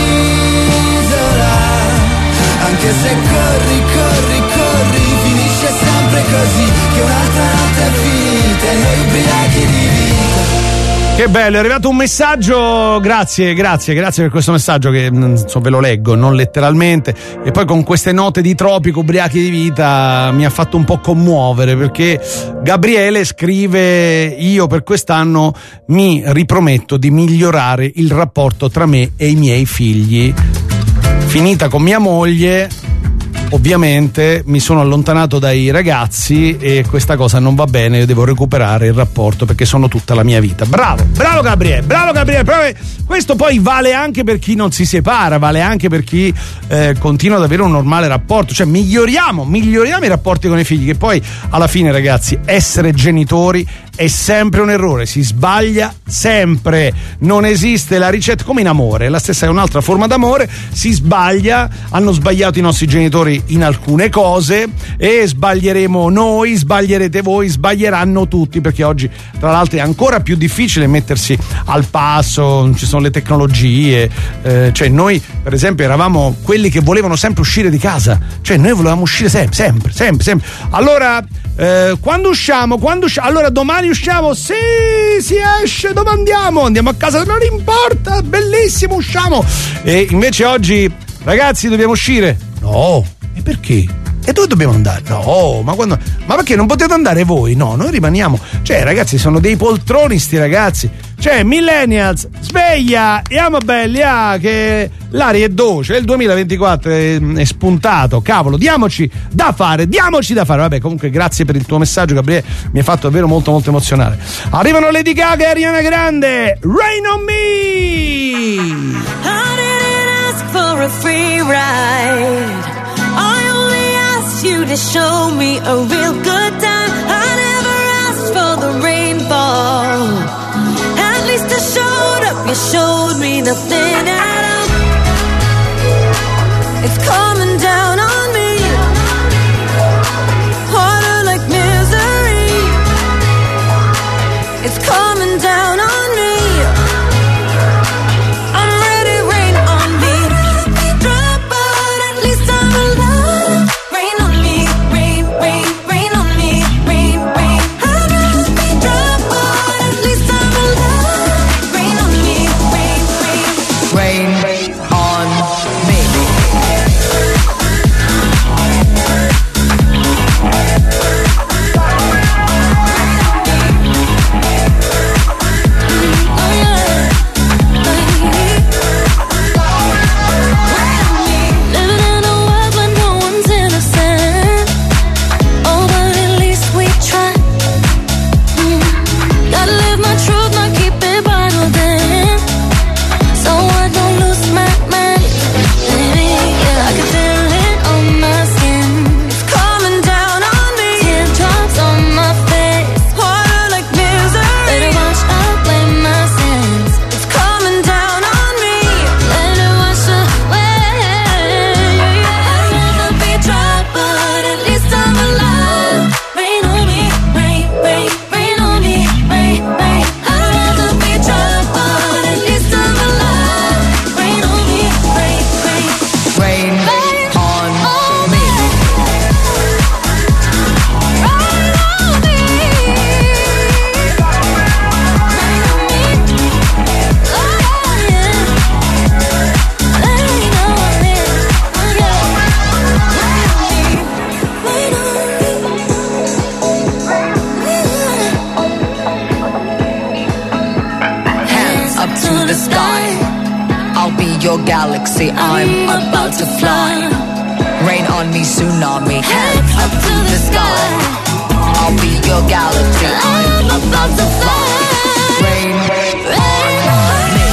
un'isola, anche se corri, corri, corri, finisce sempre così, che un'altra notte è finita e noi ubriachi di vita. Che bello, è arrivato un messaggio, grazie, grazie, grazie per questo messaggio che non so, ve lo leggo, non letteralmente, e poi con queste note di tropico, ubriachi di vita, mi ha fatto un po' commuovere, perché Gabriele scrive: io per quest'anno mi riprometto di migliorare il rapporto tra me e i miei figli. Finita con mia moglie, ovviamente mi sono allontanato dai ragazzi e questa cosa non va bene, io devo recuperare il rapporto perché sono tutta la mia vita. Bravo, bravo Gabriele, bravo Gabriele. Però questo poi vale anche per chi non si separa, vale anche per chi eh, continua ad avere un normale rapporto, cioè miglioriamo, miglioriamo i rapporti con i figli, che poi alla fine, ragazzi, essere genitori è sempre un errore, si sbaglia sempre, non esiste la ricetta, come in amore, la stessa è un'altra forma d'amore, si sbaglia, hanno sbagliato i nostri genitori in alcune cose e sbaglieremo noi, sbaglierete voi, sbaglieranno tutti, perché oggi tra l'altro è ancora più difficile mettersi al passo, ci sono le tecnologie, eh, cioè noi per esempio eravamo quelli che volevano sempre uscire di casa, cioè noi volevamo uscire sempre, sempre, sempre, sempre. Allora eh, quando usciamo, quando usciamo, allora domani usciamo, sì, si esce, dove andiamo? Andiamo a casa, non importa, bellissimo, usciamo. E invece oggi, ragazzi, dobbiamo uscire? No. E perché? E dove dobbiamo andare? No, ma quando? Ma perché non potete andare voi? No, noi rimaniamo. Cioè, ragazzi, sono dei poltroni sti ragazzi. Cioè, millennials, sveglia, siamo belli, ah, che l'aria è dolce, il duemilaventiquattro è, è spuntato, cavolo, diamoci da fare, diamoci da fare. Vabbè, comunque grazie per il tuo messaggio, Gabriele, mi ha fatto davvero molto molto emozionare. Arrivano Lady Gaga e Ariana Grande, Rain on Me! I didn't ask for a free ride, I only asked you to show me a real good time. I never asked for the rainfall, at least I showed up, you showed me nothing at all. It's coming down on me, harder like misery. your galaxy, I'm about to fly. Rain on me, tsunami, hands up to the sky. I'll be your galaxy, I'm about to fly. Rain, rain, rain on me.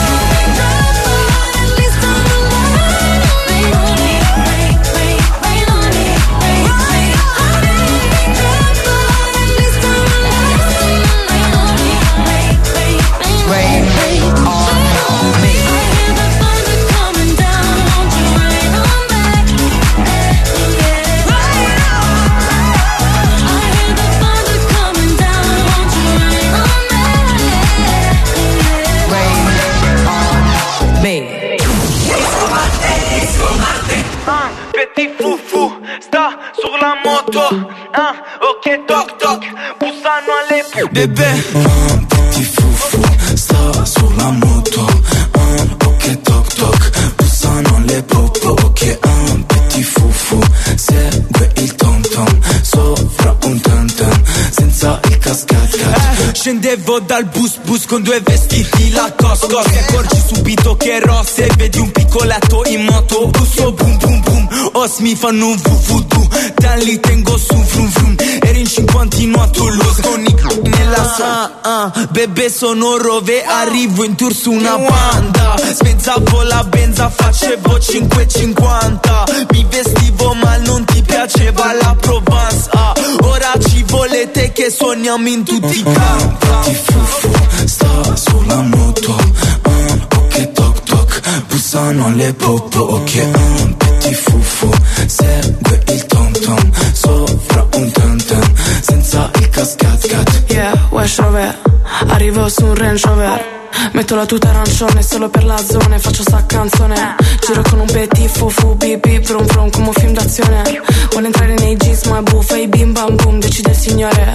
Sta sulla moto, ah, ok toc toc, bussano alle bebè. Un petit fufu, sta sulla moto, un ok toc toc, bussano le popo, ok un petit fufu, segue il tom tom, sopra un tam tam, senza il cascat cat. Eh, scendevo dal bus bus con due vestiti la cosco, ti accorgi subito che rosse, vedi un piccoletto in moto, busso boom boom boom. Os mi fanno un vuvudu, da lì tengo su vrum vrum. Eri in cinquantino a Toulouse con i c***i nella sa. Ah, ah, bebè sono Rove, arrivo in tour su una banda. Spezzavo la benza, facevo cinque e cinquanta. Mi vestivo ma non ti piaceva la Provence. Ah, ora ci volete che suoniamo in tutti i campi. Ti fufu, sta sulla moto, un ok toc toc, bussano le popo, ok un petit fufu, segue il tom tom, sopra un tam tam, senza il cascat cat. Yeah, West Rover, arrivo su un Range Rover. Metto la tuta arancione solo per la zona e faccio sta canzone. Giro con un petit fufu, bip bip vrum vrum come un film d'azione. Vuole entrare nei jeans ma è buffa e bim bam boom, decide il signore.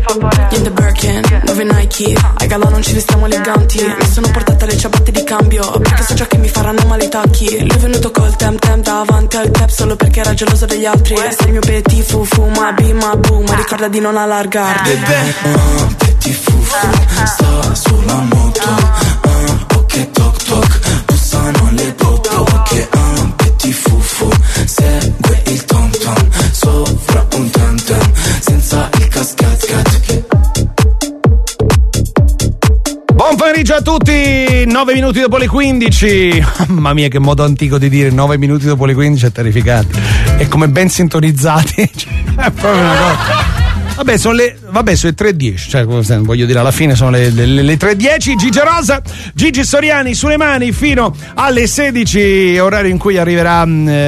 In the Birkin, nuove Nike, ai galà non ci vestiamo eleganti. Mi sono portata le ciabatte di cambio perché so già che mi faranno male i tacchi. Lui è venuto col tem tem davanti al cap solo perché era geloso degli altri. Sei il mio petit fufu, ma bim ma boom, ma ricorda di non allargarti. Un petit fufu, sta sulla moto, un ok toc toc, bussano le popo, ok un petit fufu, segue il tom tom, sopra un tam tam, senza il cascat cat. Buon pomeriggio a tutti, nove minuti dopo le quindici. Mamma mia, che modo antico di dire nove minuti dopo le quindici, è terrificante. È come ben sintonizzati. È proprio una cosa. Vabbè, sono le, vabbè, sono le tre e dieci, cioè, voglio dire, alla fine sono le, le, le tre e dieci. Gigi Rosa, Gigi Soriani sulle mani fino alle sedici, orario in cui arriverà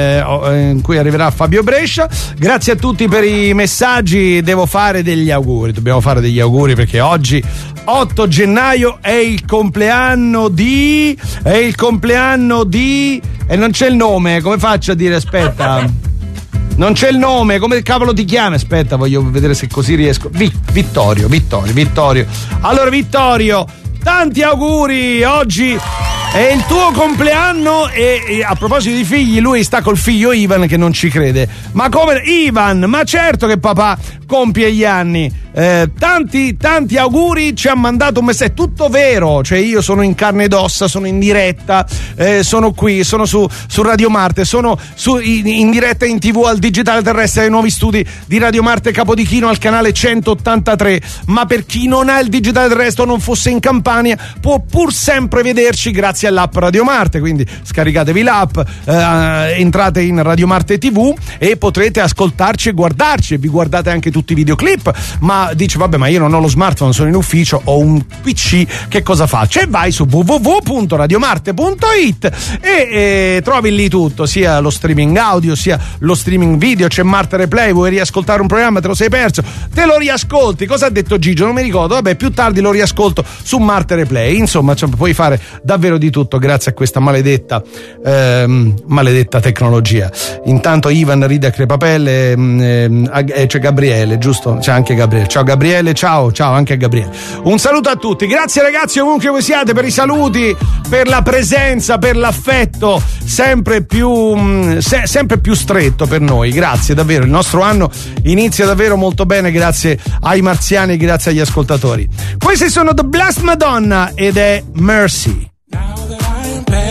eh, in cui arriverà Fabio Brescia. Grazie a tutti per i messaggi. Devo fare degli auguri, dobbiamo fare degli auguri perché oggi otto gennaio è il compleanno di è il compleanno di e non c'è il nome, come faccio a dire? Aspetta. Non c'è il nome, come cavolo ti chiami? Aspetta, voglio vedere se così riesco. Vi, Vittorio, Vittorio, Vittorio. Allora, Vittorio, tanti auguri, oggi è il tuo compleanno e, e a proposito di figli, lui sta col figlio Ivan che non ci crede. Ma come Ivan? Ma certo che papà compie gli anni. Eh, tanti tanti auguri, ci ha mandato un messaggio, è tutto vero, cioè io sono in carne ed ossa, sono in diretta, eh, sono qui, sono su, su Radio Marte, sono su, in, in diretta in tv al digitale terrestre ai nuovi studi di Radio Marte Capodichino al canale centottantatré, ma per chi non ha il digitale terrestre o non fosse in Campania può pur sempre vederci grazie all'app Radio Marte, quindi scaricatevi l'app, eh, entrate in Radio Marte tivù e potrete ascoltarci e guardarci, e vi guardate anche tutti i videoclip. Ma dice vabbè, ma io non ho lo smartphone, sono in ufficio, ho un P C, che cosa faccio? E vai su w w w punto radiomarte punto i t e, e trovi lì tutto, sia lo streaming audio sia lo streaming video, c'è Marte Replay, vuoi riascoltare un programma, te lo sei perso, te lo riascolti. Cosa ha detto Gigio? Non mi ricordo, vabbè, più tardi lo riascolto su Marte Replay. Insomma, cioè, puoi fare davvero di tutto grazie a questa maledetta ehm, maledetta tecnologia. Intanto Ivan ride a crepapelle, ehm, eh, c'è Gabriele, giusto? C'è anche Gabriele. Ciao Gabriele, ciao, ciao anche a Gabriele. Un saluto a tutti, grazie ragazzi ovunque voi siate per i saluti, per la presenza, per l'affetto sempre più se, sempre più stretto per noi. Grazie davvero, il nostro anno inizia davvero molto bene grazie ai marziani e grazie agli ascoltatori. Questi sono The Blessed Madonna ed è Mercy. Now that I am begging on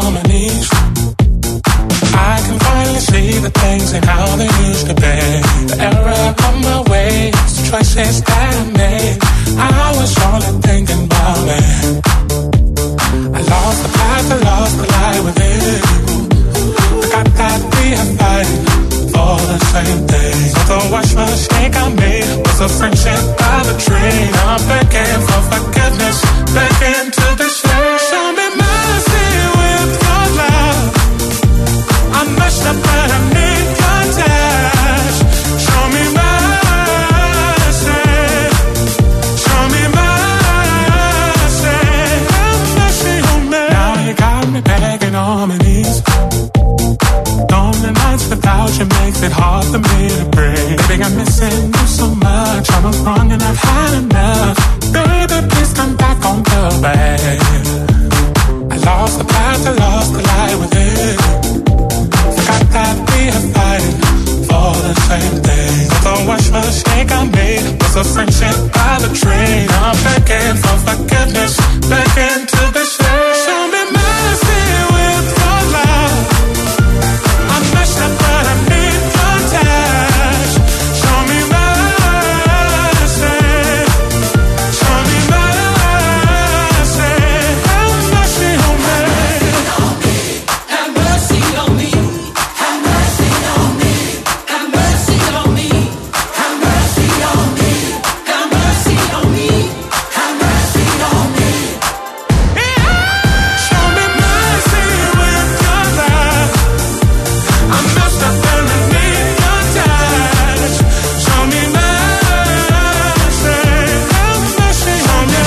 on my knees. I can finally see the things and how they used to be. The error of my ways, the choices that I made. I was only thinking about it. I lost the path, I lost the light within. Forgot that we had fighting for the same thing. So the worst mistake I made was a friendship by the tree. Now I'm begging for forgiveness, begging to be saved. Show me mercy with your love. I messed up but I need your touch. Show me mercy. Show me mercy. Have mercy on me. Now you got me begging on my knees. Lonely nights without you makes it hard for me to breathe. Baby, I'm missing you so much. I was wrong and I've had enough. Baby, please come back on the way. I lost the path, I lost the light within. Forgot that we are fighting for the same thing. The worst mistake I made was a friendship by the tree. I'm begging for forgiveness, begging to be saved. Show me mercy with your love. I messed up but I need your touch. Show me mercy. Show me mercy. Have mercy on me. Have mercy on me. Have mercy on me. Have mercy on me. Have mercy on me. Have mercy on me. Have mercy on me. Show me mercy with your love. I messed up and I need your touch. Show me mercy. Have mercy on me.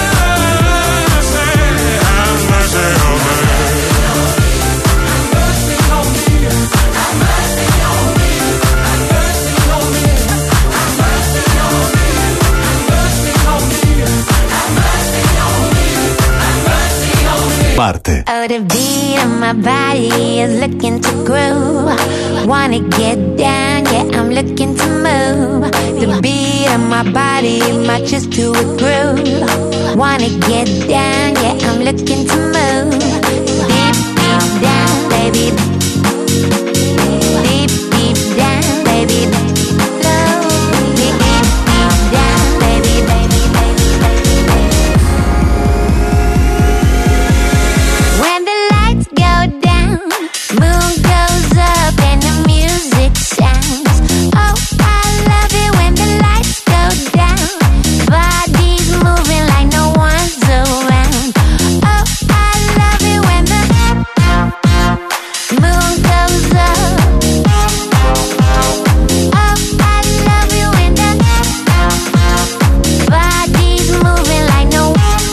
Have mercy on me. Have mercy on me. Have mercy on me. Have mercy on me. Have mercy on me. Have mercy on me. Have mercy on me. Have mercy on me. Parte. Oh, the beat of my body is looking to groove. Wanna get down, yeah, I'm looking to move. The beat of my body matches to a groove. Wanna get down, yeah, I'm looking to move. Deep, deep down, baby. Deep, deep down, baby. Slow. Deep, deep, deep down, baby, baby, baby, baby, baby. When the lights go down, moon goes up and the music sounds. Oh, I love it when the lights go down. Bodies moving like no one's around. Oh, I love it when the moon goes up. Oh, I love it when the bodies moving like no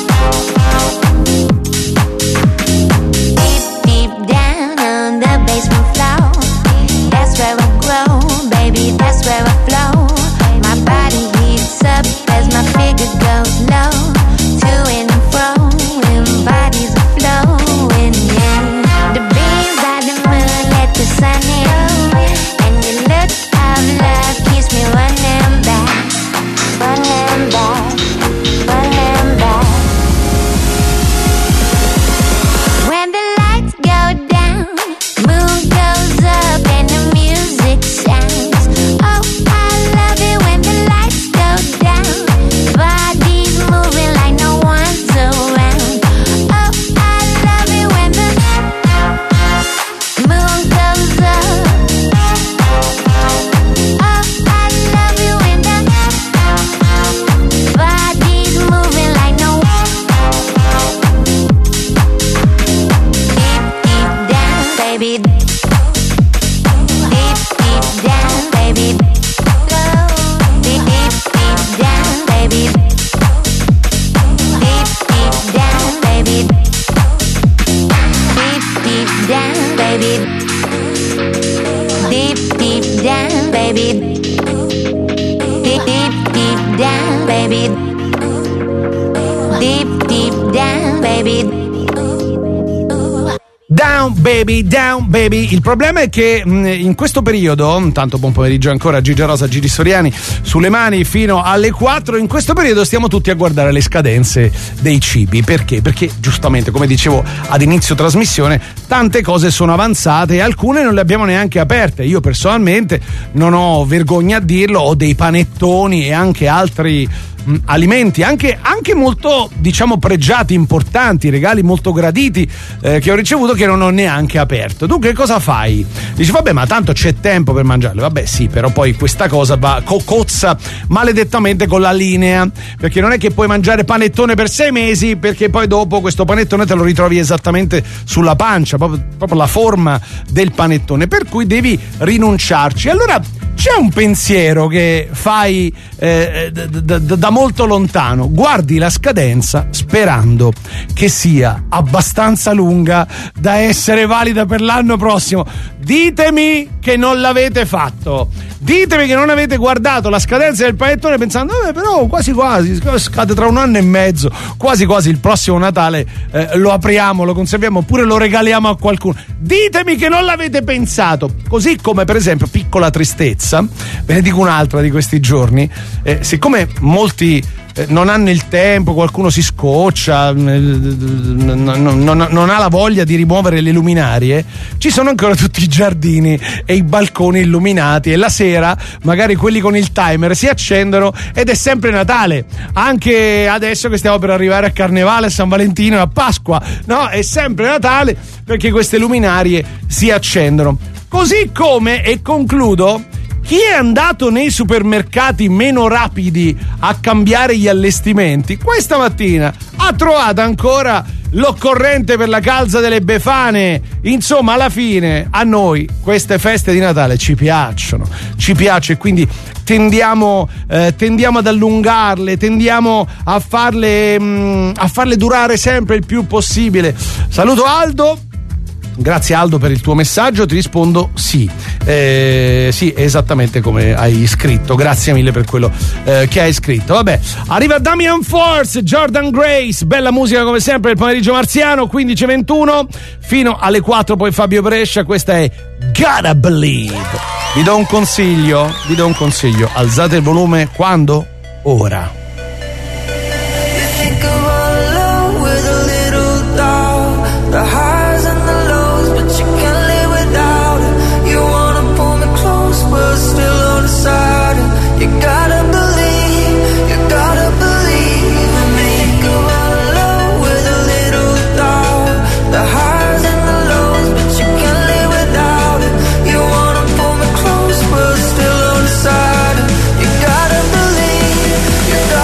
deep, deep down on the basement floor. That's where I grow, baby, that's where I flow. My body heats up as my figure goes low. To and fro, and bodies are flowing, yeah. The beams of the moon let the sun in. And your look of love keeps me running back. Running back, running back. When the lights go down, moon goes up and the music sounds. Oh, I love it when the lights go down. Bodies moving like no one's around. Oh, I love it when the moon goes up. Oh, I love it when the bodies moving like no deep, deep down, baby. Deep, deep down, baby. Slow. Deep, deep, deep down, baby. Deep, deep down, baby. Deep, deep down, baby. Deep, deep down, baby. Deep, deep, deep down, baby. Deep, deep down, baby. Down baby, down baby. Il problema è che mh, in questo periodo, tanto buon pomeriggio ancora, Gigi Rosa, Gigi Soriani sulle mani fino alle quattro, in questo periodo stiamo tutti a guardare le scadenze dei cibi. Perché? Perché giustamente, come dicevo ad inizio trasmissione, tante cose sono avanzate e alcune non le abbiamo neanche aperte. Io personalmente non ho vergogna a dirlo, ho dei panettoni e anche altri mh, alimenti anche, anche molto, diciamo, pregiati, importanti, regali molto graditi eh, che ho ricevuto, che non ho neanche aperto. Tu che cosa fai? Dici vabbè, ma tanto c'è tempo per mangiarle. Vabbè sì, però poi questa cosa va co- cozza maledettamente con la linea, perché non è che puoi mangiare panettone per sei mesi, perché poi dopo questo panettone te lo ritrovi esattamente sulla pancia, proprio, proprio la forma del panettone, per cui devi rinunciarci. Allora c'è un pensiero che fai eh, da, da, da molto lontano: guardi la scadenza sperando che sia abbastanza lunga da essere valida per l'anno prossimo. Ditemi che non l'avete fatto, ditemi che non avete guardato la scadenza del panettone pensando eh, però quasi quasi scade tra un anno e mezzo, quasi quasi il prossimo Natale eh, lo apriamo, lo conserviamo oppure lo regaliamo a qualcuno. Ditemi che non l'avete pensato. Così come, per esempio, piccola tristezza, ve ne dico un'altra di questi giorni, eh, siccome molti eh, non hanno il tempo, qualcuno si scoccia, eh, non, non, non, non ha la voglia di rimuovere le luminarie, ci sono ancora tutti i giardini e i balconi illuminati, e la sera magari quelli con il timer si accendono ed è sempre Natale. Anche adesso che stiamo per arrivare a Carnevale, a San Valentino e a Pasqua, no? È sempre Natale perché queste luminarie si accendono. Così come, e concludo, chi è andato nei supermercati meno rapidi a cambiare gli allestimenti, questa mattina ha trovato ancora l'occorrente per la calza delle Befane. Insomma, alla fine a noi queste feste di Natale ci piacciono, ci piace, e quindi tendiamo, eh, tendiamo ad allungarle, tendiamo a farle, mh, a farle durare sempre il più possibile. Saluto Aldo. Grazie Aldo per il tuo messaggio, ti rispondo sì, eh, sì, esattamente come hai scritto, grazie mille per quello eh, che hai scritto. Vabbè, arriva Damian Force, Jordan Grace, bella musica come sempre, il pomeriggio marziano, quindici e ventuno fino alle quattro, poi Fabio Brescia, questa è Gotta Believe. Vi do un consiglio, vi do un consiglio, alzate il volume quando? Ora. You gotta believe, you gotta believe in me. Go all alone with a little doubt. The highs and the lows, but you can't live without it. You wanna pull me close, but still on the side. You gotta believe, you gotta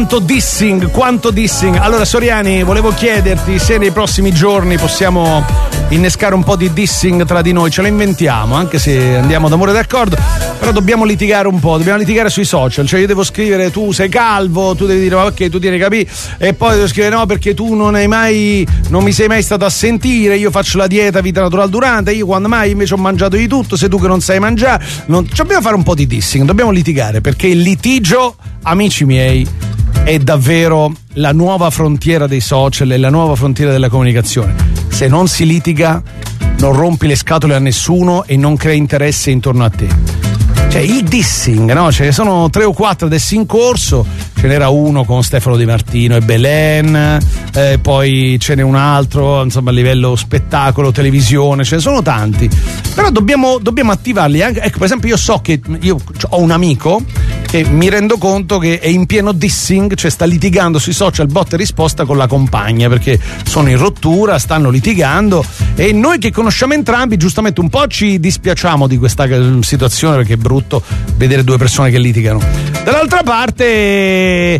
quanto dissing, quanto dissing. Allora Soriani, volevo chiederti se nei prossimi giorni possiamo innescare un po' di dissing tra di noi, ce la inventiamo, anche se andiamo d'amore d'accordo, però dobbiamo litigare un po', dobbiamo litigare sui social, cioè io devo scrivere tu sei calvo, tu devi dire ma perché tu tieni capì, e poi devo scrivere no perché tu non hai mai, non mi sei mai stato a sentire, io faccio la dieta vita natural durante, io quando mai invece ho mangiato di tutto, sei tu che non sai mangiare, non... Cioè, dobbiamo fare un po' di dissing, dobbiamo litigare, perché il litigio, amici miei, è davvero la nuova frontiera dei social e la nuova frontiera della comunicazione. Se non si litiga non rompi le scatole a nessuno e non crei interesse intorno a te. Cioè il dissing, no? Ce ne sono tre o quattro adesso in corso, ce n'era uno con Stefano Di Martino e Belen, eh, poi ce n'è un altro insomma a livello spettacolo, televisione, ce ne sono tanti, però dobbiamo, dobbiamo attivarli anche. Ecco, per esempio io so che io ho un amico che mi rendo conto che è in pieno dissing, cioè sta litigando sui social botta e risposta con la compagna perché sono in rottura, stanno litigando, e noi che conosciamo entrambi giustamente un po' ci dispiacciamo di questa situazione perché è brutto vedere due persone che litigano. Dall'altra parte eh,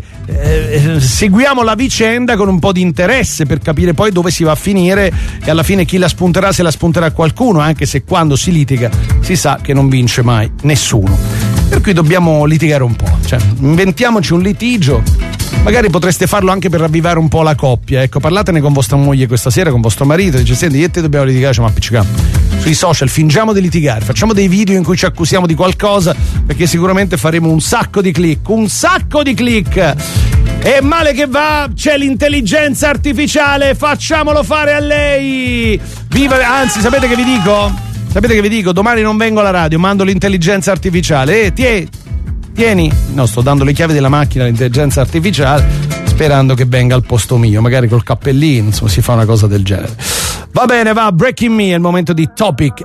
seguiamo la vicenda con un po' di interesse per capire poi dove si va a finire e alla fine chi la spunterà, se la spunterà qualcuno, anche se quando si litiga si sa che non vince mai nessuno, per cui dobbiamo litigare un po', cioè inventiamoci un litigio, magari potreste farlo anche per ravvivare un po' la coppia, ecco, parlatene con vostra moglie questa sera, con vostro marito, dice senti io e te dobbiamo litigare, cioè, ma appiccichiamo sui social, fingiamo di litigare, facciamo dei video in cui ci accusiamo di qualcosa, perché sicuramente faremo un sacco di click, un sacco di click. E male che va, c'è l'intelligenza artificiale, facciamolo fare a lei. Viva, anzi, sapete che vi dico? Sapete che vi dico? Domani non vengo alla radio, mando l'intelligenza artificiale. E eh, tie, tieni, no, sto dando le chiavi della macchina all'intelligenza artificiale, sperando che venga al posto mio, magari col cappellino, insomma, si fa una cosa del genere. Va bene, va, Breaking Me, è il momento di Topic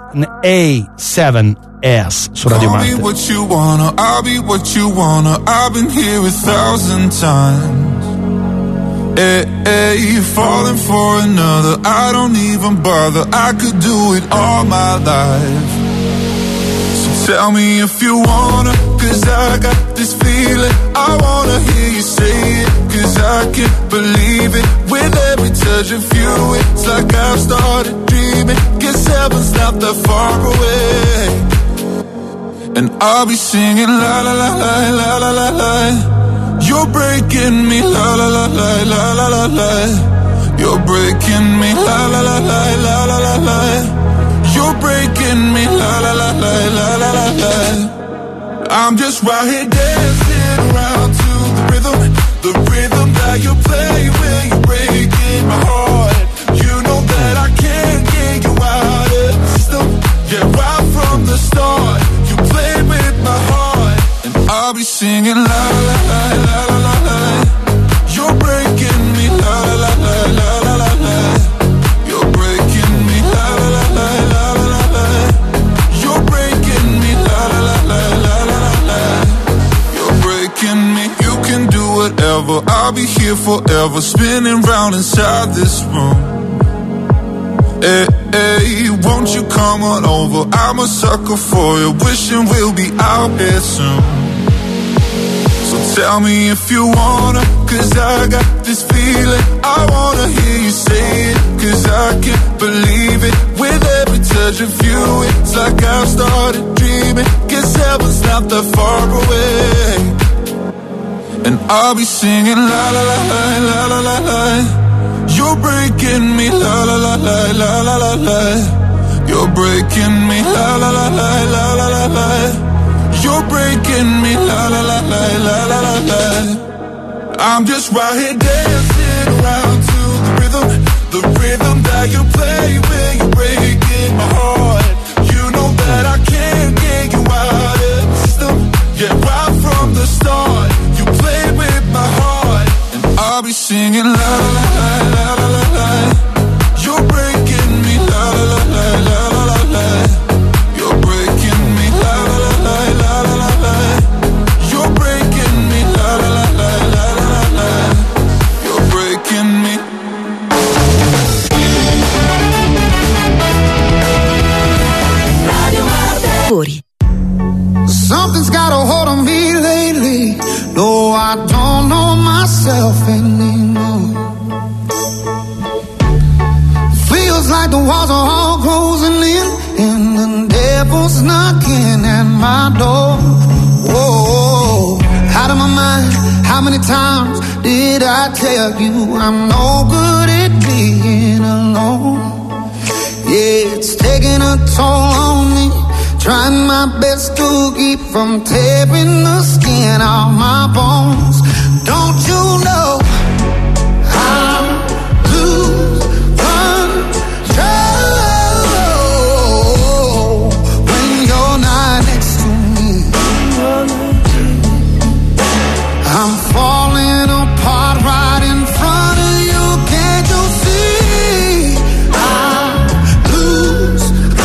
A sette S su Radio Marte. Call me what you wanna, I'll be what you wanna. I've been here a thousand times. Hey, hey, you're falling for another. I don't even bother. I could do it all my life. So tell me if you wanna, cause I got this feeling. I wanna hear you say it, cause I can't believe it. With every touch of you, it's like I've started dreaming. Guess heaven's not that far away. And I'll be singing la la la la la la la la. You're breaking me la la la la la la la la. You're breaking me la la la la la la la la. You're breaking me la la la la la la la la. I'm just right here dancing around to the rhythm, the rhythm that you play when you're breaking my heart. You know that I can't get you out of the system. Yeah, right from the start. Play with my heart, and I'll be singing la la la la la la la. You're breaking me la la la la la la la. You're breaking me la la la la la la la. You're breaking me la la la la la la la. You're breaking me. You can do whatever. I'll be here forever, spinning round inside this room. Hey, hey, won't you come on over? I'm a sucker for you, wishing we'll be out here soon. So tell me if you wanna, cause I got this feeling. I wanna hear you say it, cause I can't believe it. With every touch of you, it's like I've started dreaming. Guess heaven's not that far away. And I'll be singing la la la la la la la la. You're breaking me la la la la la la la la. You're breaking me la la la la la la la la. You're breaking me la la la la la la la la. I'm just right here dancing around to the rhythm, the rhythm that you play when you're breaking my heart. You know that I can't get you out of the system. Yeah, right from the start, you play with my heart. I'll be singing la la la la la la la. You're breaking me la la la la la la la. You're breaking me la la la la la la la. You're breaking me la la la la la la la. You're breaking me. Something's got a hold on me lately. No, I don't know myself. myself anymore. Feels like the walls are all closing in, and the devil's knocking at my door. Whoa, out of my mind. How many times did I tell you I'm no good at being alone? Yeah, it's taking a toll on me, trying my best to keep from tearing the skin off my bones. Don't you know I lose control when you're not next to me? I'm falling apart right in front of you. Can't you see? I lose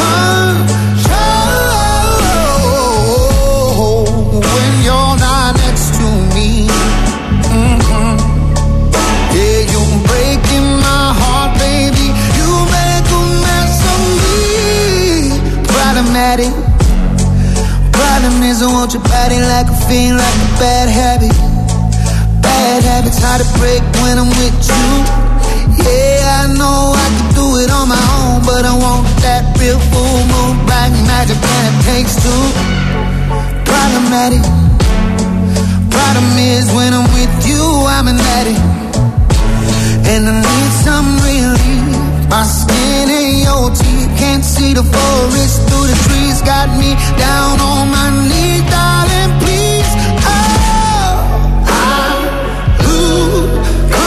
control when you're not next to me. Mm-hmm. Yeah, you're breaking my heart, baby. You make a mess of me. Problematic. Problem is I want your body like a fiend, like a bad habit. Bad habits hard to break when I'm with you. Yeah, I know I can do it on my own, but I want that real full moon black magic and it takes two. Problematic. Problem is when I'm with you, I'm an addict, and I need some relief. My skin and your teeth, can't see the forest through the trees. Got me down on my knees, darling, please. Oh, I lose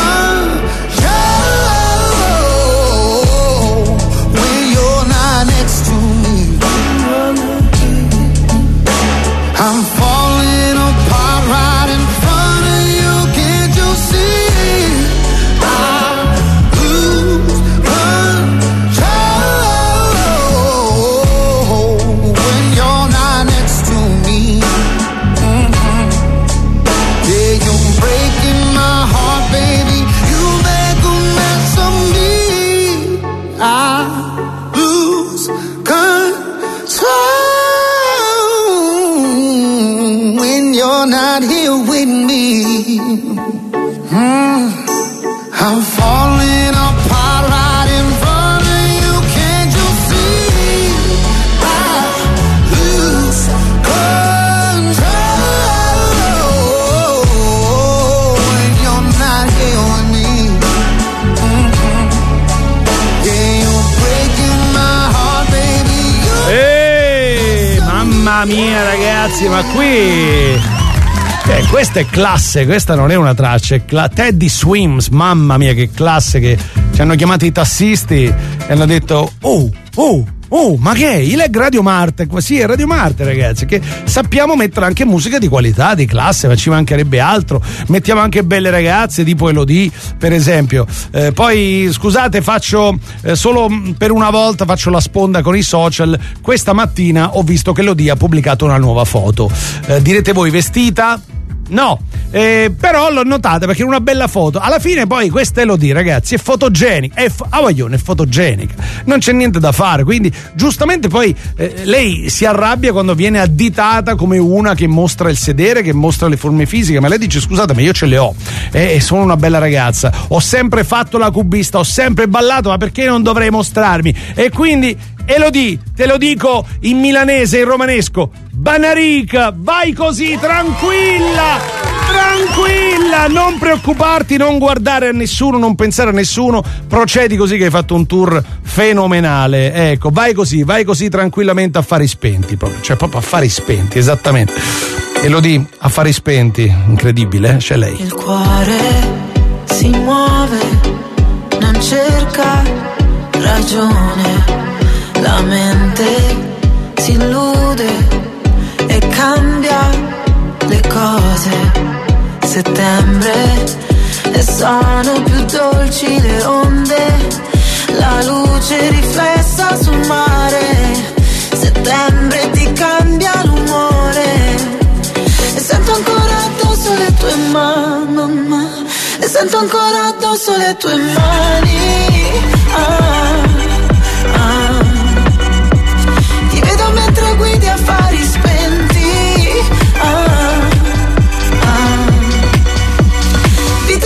control when you're not next to me. I'm falling apart right in front of you. Can't you see? I lose control when you're not next to me. Mm-hmm. Yeah, you're breaking my heart, baby. You make a mess of me. I lose control when you're not here with me. Mm. I'm falling apart right in front of you. Can't you see? I lose control when you're not here with me. Mm-hmm. Yeah, you're breaking my heart, baby. You Ehi, mamma mia ragazzi, ma qui eh, questa è classe, questa non è una traccia, è cla- Teddy Swims, mamma mia che classe, che ci hanno chiamato i tassisti e hanno detto oh, oh, oh, ma che è? Il è Radio Marte? Sì, è Radio Marte ragazzi, che sappiamo mettere anche musica di qualità, di classe, ma ci mancherebbe altro, mettiamo anche belle ragazze tipo Elodie per esempio. Eh, poi scusate, faccio eh, solo per una volta faccio la sponda con i social. Questa mattina ho visto che Elodie ha pubblicato una nuova foto, eh, direte voi vestita? No, eh, però l'ho notata perché è una bella foto. Alla fine poi questa Elodie ragazzi è fotogenica, è fo- ah, voglio, è fotogenica, non c'è niente da fare. Quindi giustamente poi eh, lei si arrabbia quando viene additata come una che mostra il sedere, che mostra le forme fisiche, ma lei dice scusate ma io ce le ho e eh, sono una bella ragazza, ho sempre fatto la cubista, ho sempre ballato, ma perché non dovrei mostrarmi? E quindi Elodie, te lo dico in milanese e in romanesco, Banarica, vai così, tranquilla, tranquilla, non preoccuparti, non guardare a nessuno, non pensare a nessuno, procedi così che hai fatto un tour fenomenale, ecco, vai così, vai così tranquillamente, affari spenti, proprio, cioè proprio affari spenti, esattamente. Elodie, affari spenti, incredibile, eh? C'è lei. Il cuore si muove, non cerca ragione, la mente si illude e cambia le cose. Settembre e sono più dolci le onde, la luce riflessa sul mare. Settembre ti cambia l'umore e sento ancora addosso le tue mani, e sento ancora addosso le tue mani. Ah, ah. Ti vedo mentre guidi affari spenti. Ah, ah.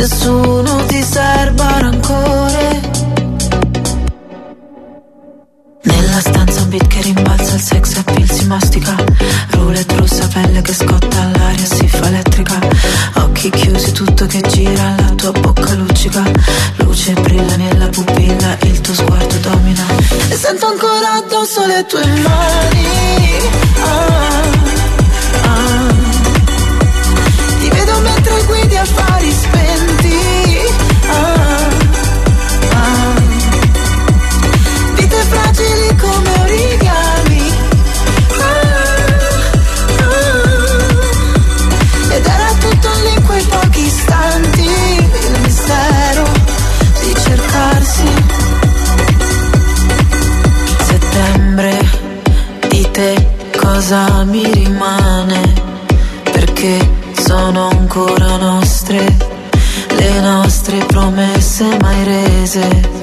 nessuno ti serba rancore. Nella stanza un beat che rimbalza, il sex appeal si mastica, roulette rossa, pelle che scotta, l'aria si fa elettrica, occhi chiusi, tutto che gira, la tua bocca luccica, luce brilla nella pupilla, il tuo sguardo domina, e sento ancora addosso le tue mani. Ah, ah. Ti vedo mentre guidi affari spenti. Ah, ah. Vite fragili come origami. Ah, ah. Ed era tutto lì in quei pochi istanti, il mistero di cercarsi. Settembre, di te cosa mi rimane? Perché sono ancora nostre, le nostre promesse mai rese.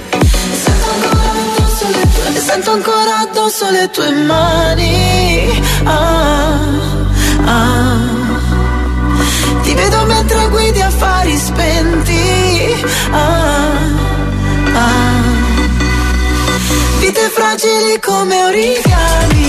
E sento ancora addosso le tue mani. Ah, ah. Ti vedo mentre guidi affari spenti. Ah, ah. Vite fragili come origami.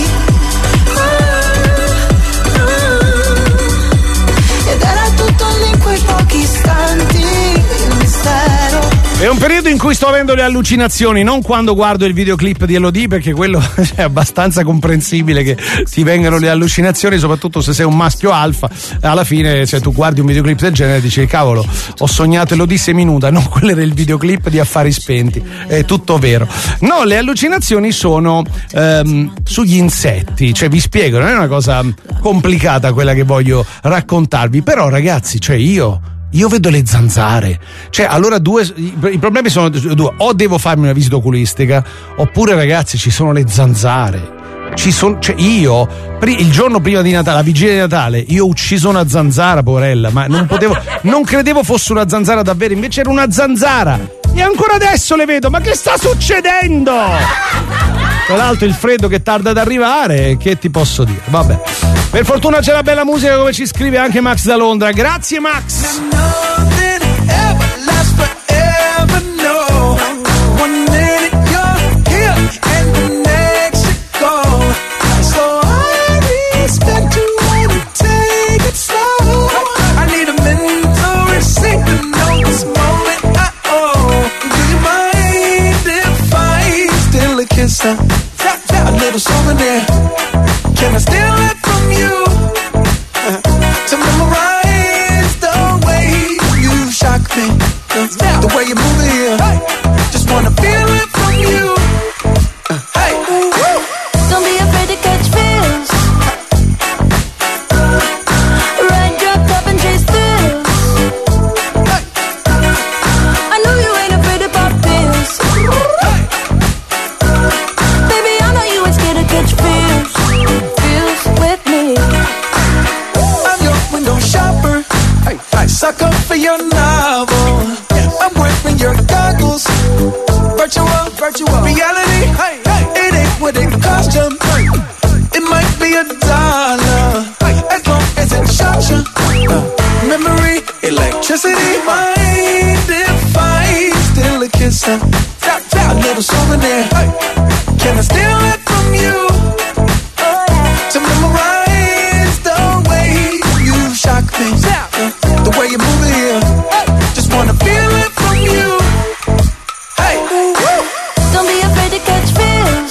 Ah, ah. Ed era tutto lì in quei pochi istanti, il mistero. È un periodo in cui sto avendo le allucinazioni, non quando guardo il videoclip di Elodie, perché quello è abbastanza comprensibile che ti vengano le allucinazioni, soprattutto se sei un maschio alfa. Alla fine, se tu guardi un videoclip del genere, dici cavolo, ho sognato Elodie seminuda, non quello del videoclip di Affari Spenti. È tutto vero. No, le allucinazioni sono ehm, sugli insetti, cioè vi spiego, non è una cosa complicata quella che voglio raccontarvi, però ragazzi, cioè io Io vedo le zanzare, cioè allora due i problemi sono due: o devo farmi una visita oculistica, oppure ragazzi ci sono le zanzare. Ci sono, cioè io il giorno prima di Natale, la vigilia di Natale, io ho ucciso una zanzara, poverella, ma non potevo, non credevo fosse una zanzara davvero, invece era una zanzara e ancora adesso le vedo. Ma che sta succedendo? Tra l'altro il freddo che tarda ad arrivare, che ti posso dire? Vabbè, per fortuna c'è la bella musica, come ci scrive anche Max da Londra. Grazie Max. A little souvenir. Can I steal it from you? Uh, to memorize the way you shock me, the, the way you move it here. Just wanna feel it from you. Uh, hey, woo. Don't be afraid to catch feels. Ride your top and chase thrills. I know you ain't afraid to pop pills. Catch feels, feels with me. I'm your window shopper. Hey, I suck up for your novel. I'm wearing your goggles. Virtual, virtual reality. Hey, hey, it ain't what it cost you. It might be a dollar, as long as it shocks you. Uh, memory, electricity. Mind if I steal a kiss? Uh, a little souvenir. Hey, can I steal it from you? To memorize the way you shock me, uh, the way you move it here. Just wanna feel it from you. Hey, woo. Don't be afraid to catch feels.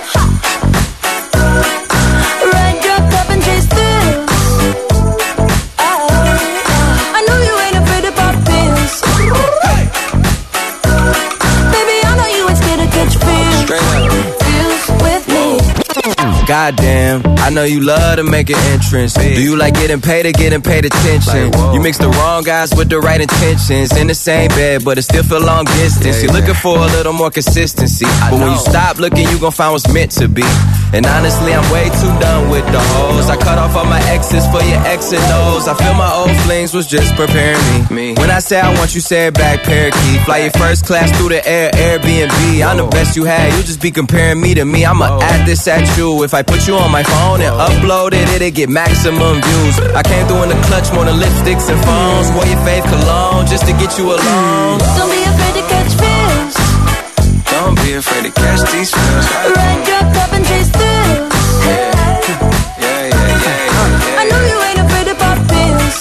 Ride your top and chase thrills. Oh, I know you ain't afraid to pop pills. Hey. Baby, I know you ain't scared to catch feels. Feels with me. Goddamn, I know you love to make an entrance. Do you like getting paid or getting paid attention? You mix the wrong guys with the right intentions. In the same bed, but it still feel long distance. You're looking for a little more consistency. But when you stop looking, you gon' find what's meant to be. And honestly, I'm way too done with the hoes. I cut off all my exes for your X and O's. I feel my old flings was just preparing me. When I say I want you, say it back, parakeet. Fly your first class through the air, Airbnb. I'm the best you had, you just be comparing me to me. I'ma add this at you. If I put you on my phone and upload it, it'll get maximum views. I came through in the clutch more than lipsticks and phones. Wore your fave cologne, just just to get you along. Don't be afraid to catch feels. Don't be afraid to catch these feels. Ride your cup and chase thrills. Yeah, yeah, yeah, yeah. I know you ain't afraid to pop pills.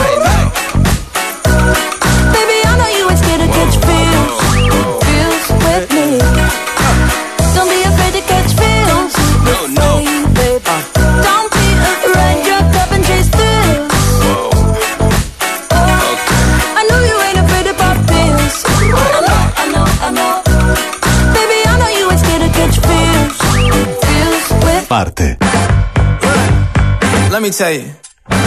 Baby, I know you ain't scared to catch feels. Feels with me. Don't be afraid to catch feels. No, no. Baby, don't be afraid. Ride your cup and chase thrills. I know you ain't afraid to pop pills. I know, I know, I know. Baby, I know you ain't scared to catch feels. Feels with Parte. Let me tell you.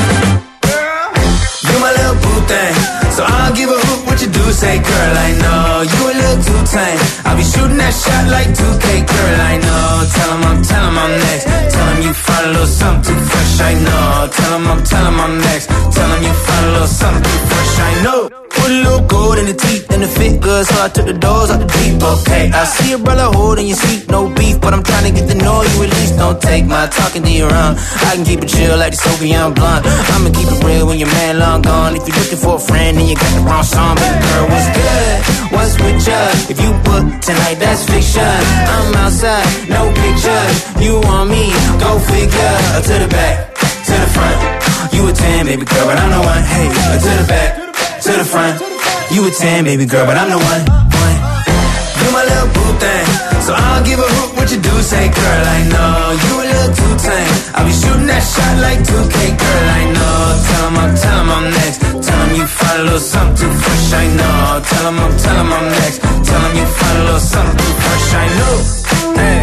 You my little boo thing, so I don't give a hoot what you do say, girl, I know. You a little too tame, I'll be shooting that shot like two K, girl, I know. Tell him I'm, tell him I'm next. Tell him you find a little something too fresh, I know. Tell him I'm, tell him I'm next. Tell him you find a little something too fresh, I know. Put a little gold in the teeth and the fit good, so I took the doors out the deep, okay. I see a brother holding your seat, no beef, but I'm trying to get to know you at least. Don't take my talking to your own. I can keep it chill like the Soviet blunt. I'ma keep it real when your man long gone. If you're looking for a friend, then you got the wrong song. Baby girl, what's good? What's with ya? If you book tonight, that's fiction. I'm outside, no pictures. You want me? Go figure. To the back, to the front. You a ten, baby girl, but I'm the one. Hey, to the back, to the front. You a ten, baby girl, but I'm the one. one. You my little boo thing, so I don't give a hoot what you do say, girl, I know. You a little too tame, I'll be shooting that shot like two K, girl, I know. Tell him I'm, tell him I'm next. Tell him you find a little something too fresh, I know. Tell him I'm, tell him I'm next. Tell him you find a little something too fresh, I know. Hey,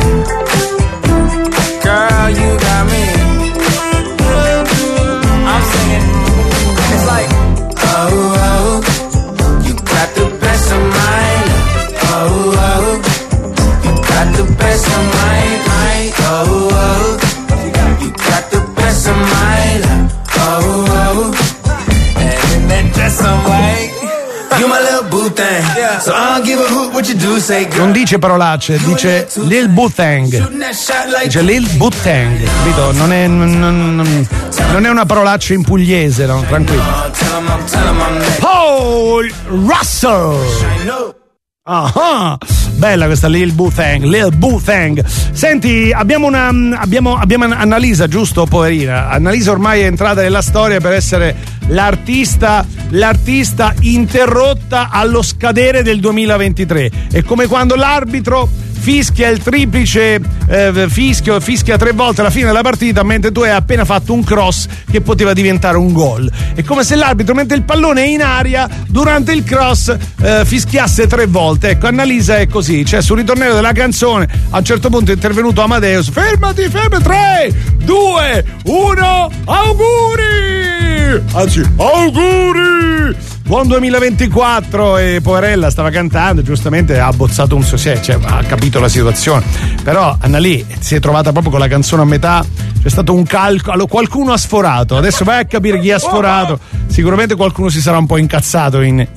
girl, you got me. I'm singing, it's like, oh, oh, you got the best of mine. Oh, oh, you got the best of mine. Oh, oh, you got the best of mine. Oh, oh, and that dress I'm like, you my little boo thing, so I don't give a hoot what you do say, girl. Non dice parolacce, dice Lil Bootang. Dice Lil Bootang, capito? Non è, non, non, non è una parolaccia in pugliese, no? Tranquillo. Paul Russell. Ah, bella questa Lil Bootang, Lil Bootang. Senti, abbiamo una abbiamo abbiamo Annalisa, giusto, poverina. Annalisa ormai è entrata nella storia per essere l'artista l'artista interrotta allo scadere del duemilaventitré. È come quando l'arbitro fischia il triplice eh, fischio, fischia tre volte alla fine della partita, mentre tu hai appena fatto un cross che poteva diventare un gol. È come se l'arbitro, mentre il pallone è in aria, durante il cross eh, fischiasse tre volte. Ecco, Annalisa è così, cioè sul ritornello della canzone a un certo punto è intervenuto Amadeus: fermati, fermati, tre, due, uno, auguri! Anzi, auguri! Buon duemilaventiquattro. E poverella stava cantando, giustamente ha abbozzato un suo, cioè, ha capito la situazione, però Annalì si è trovata proprio con la canzone a metà, c'è stato un calcolo, qualcuno ha sforato, adesso vai a capire chi ha sforato, sicuramente qualcuno si sarà un po' incazzato in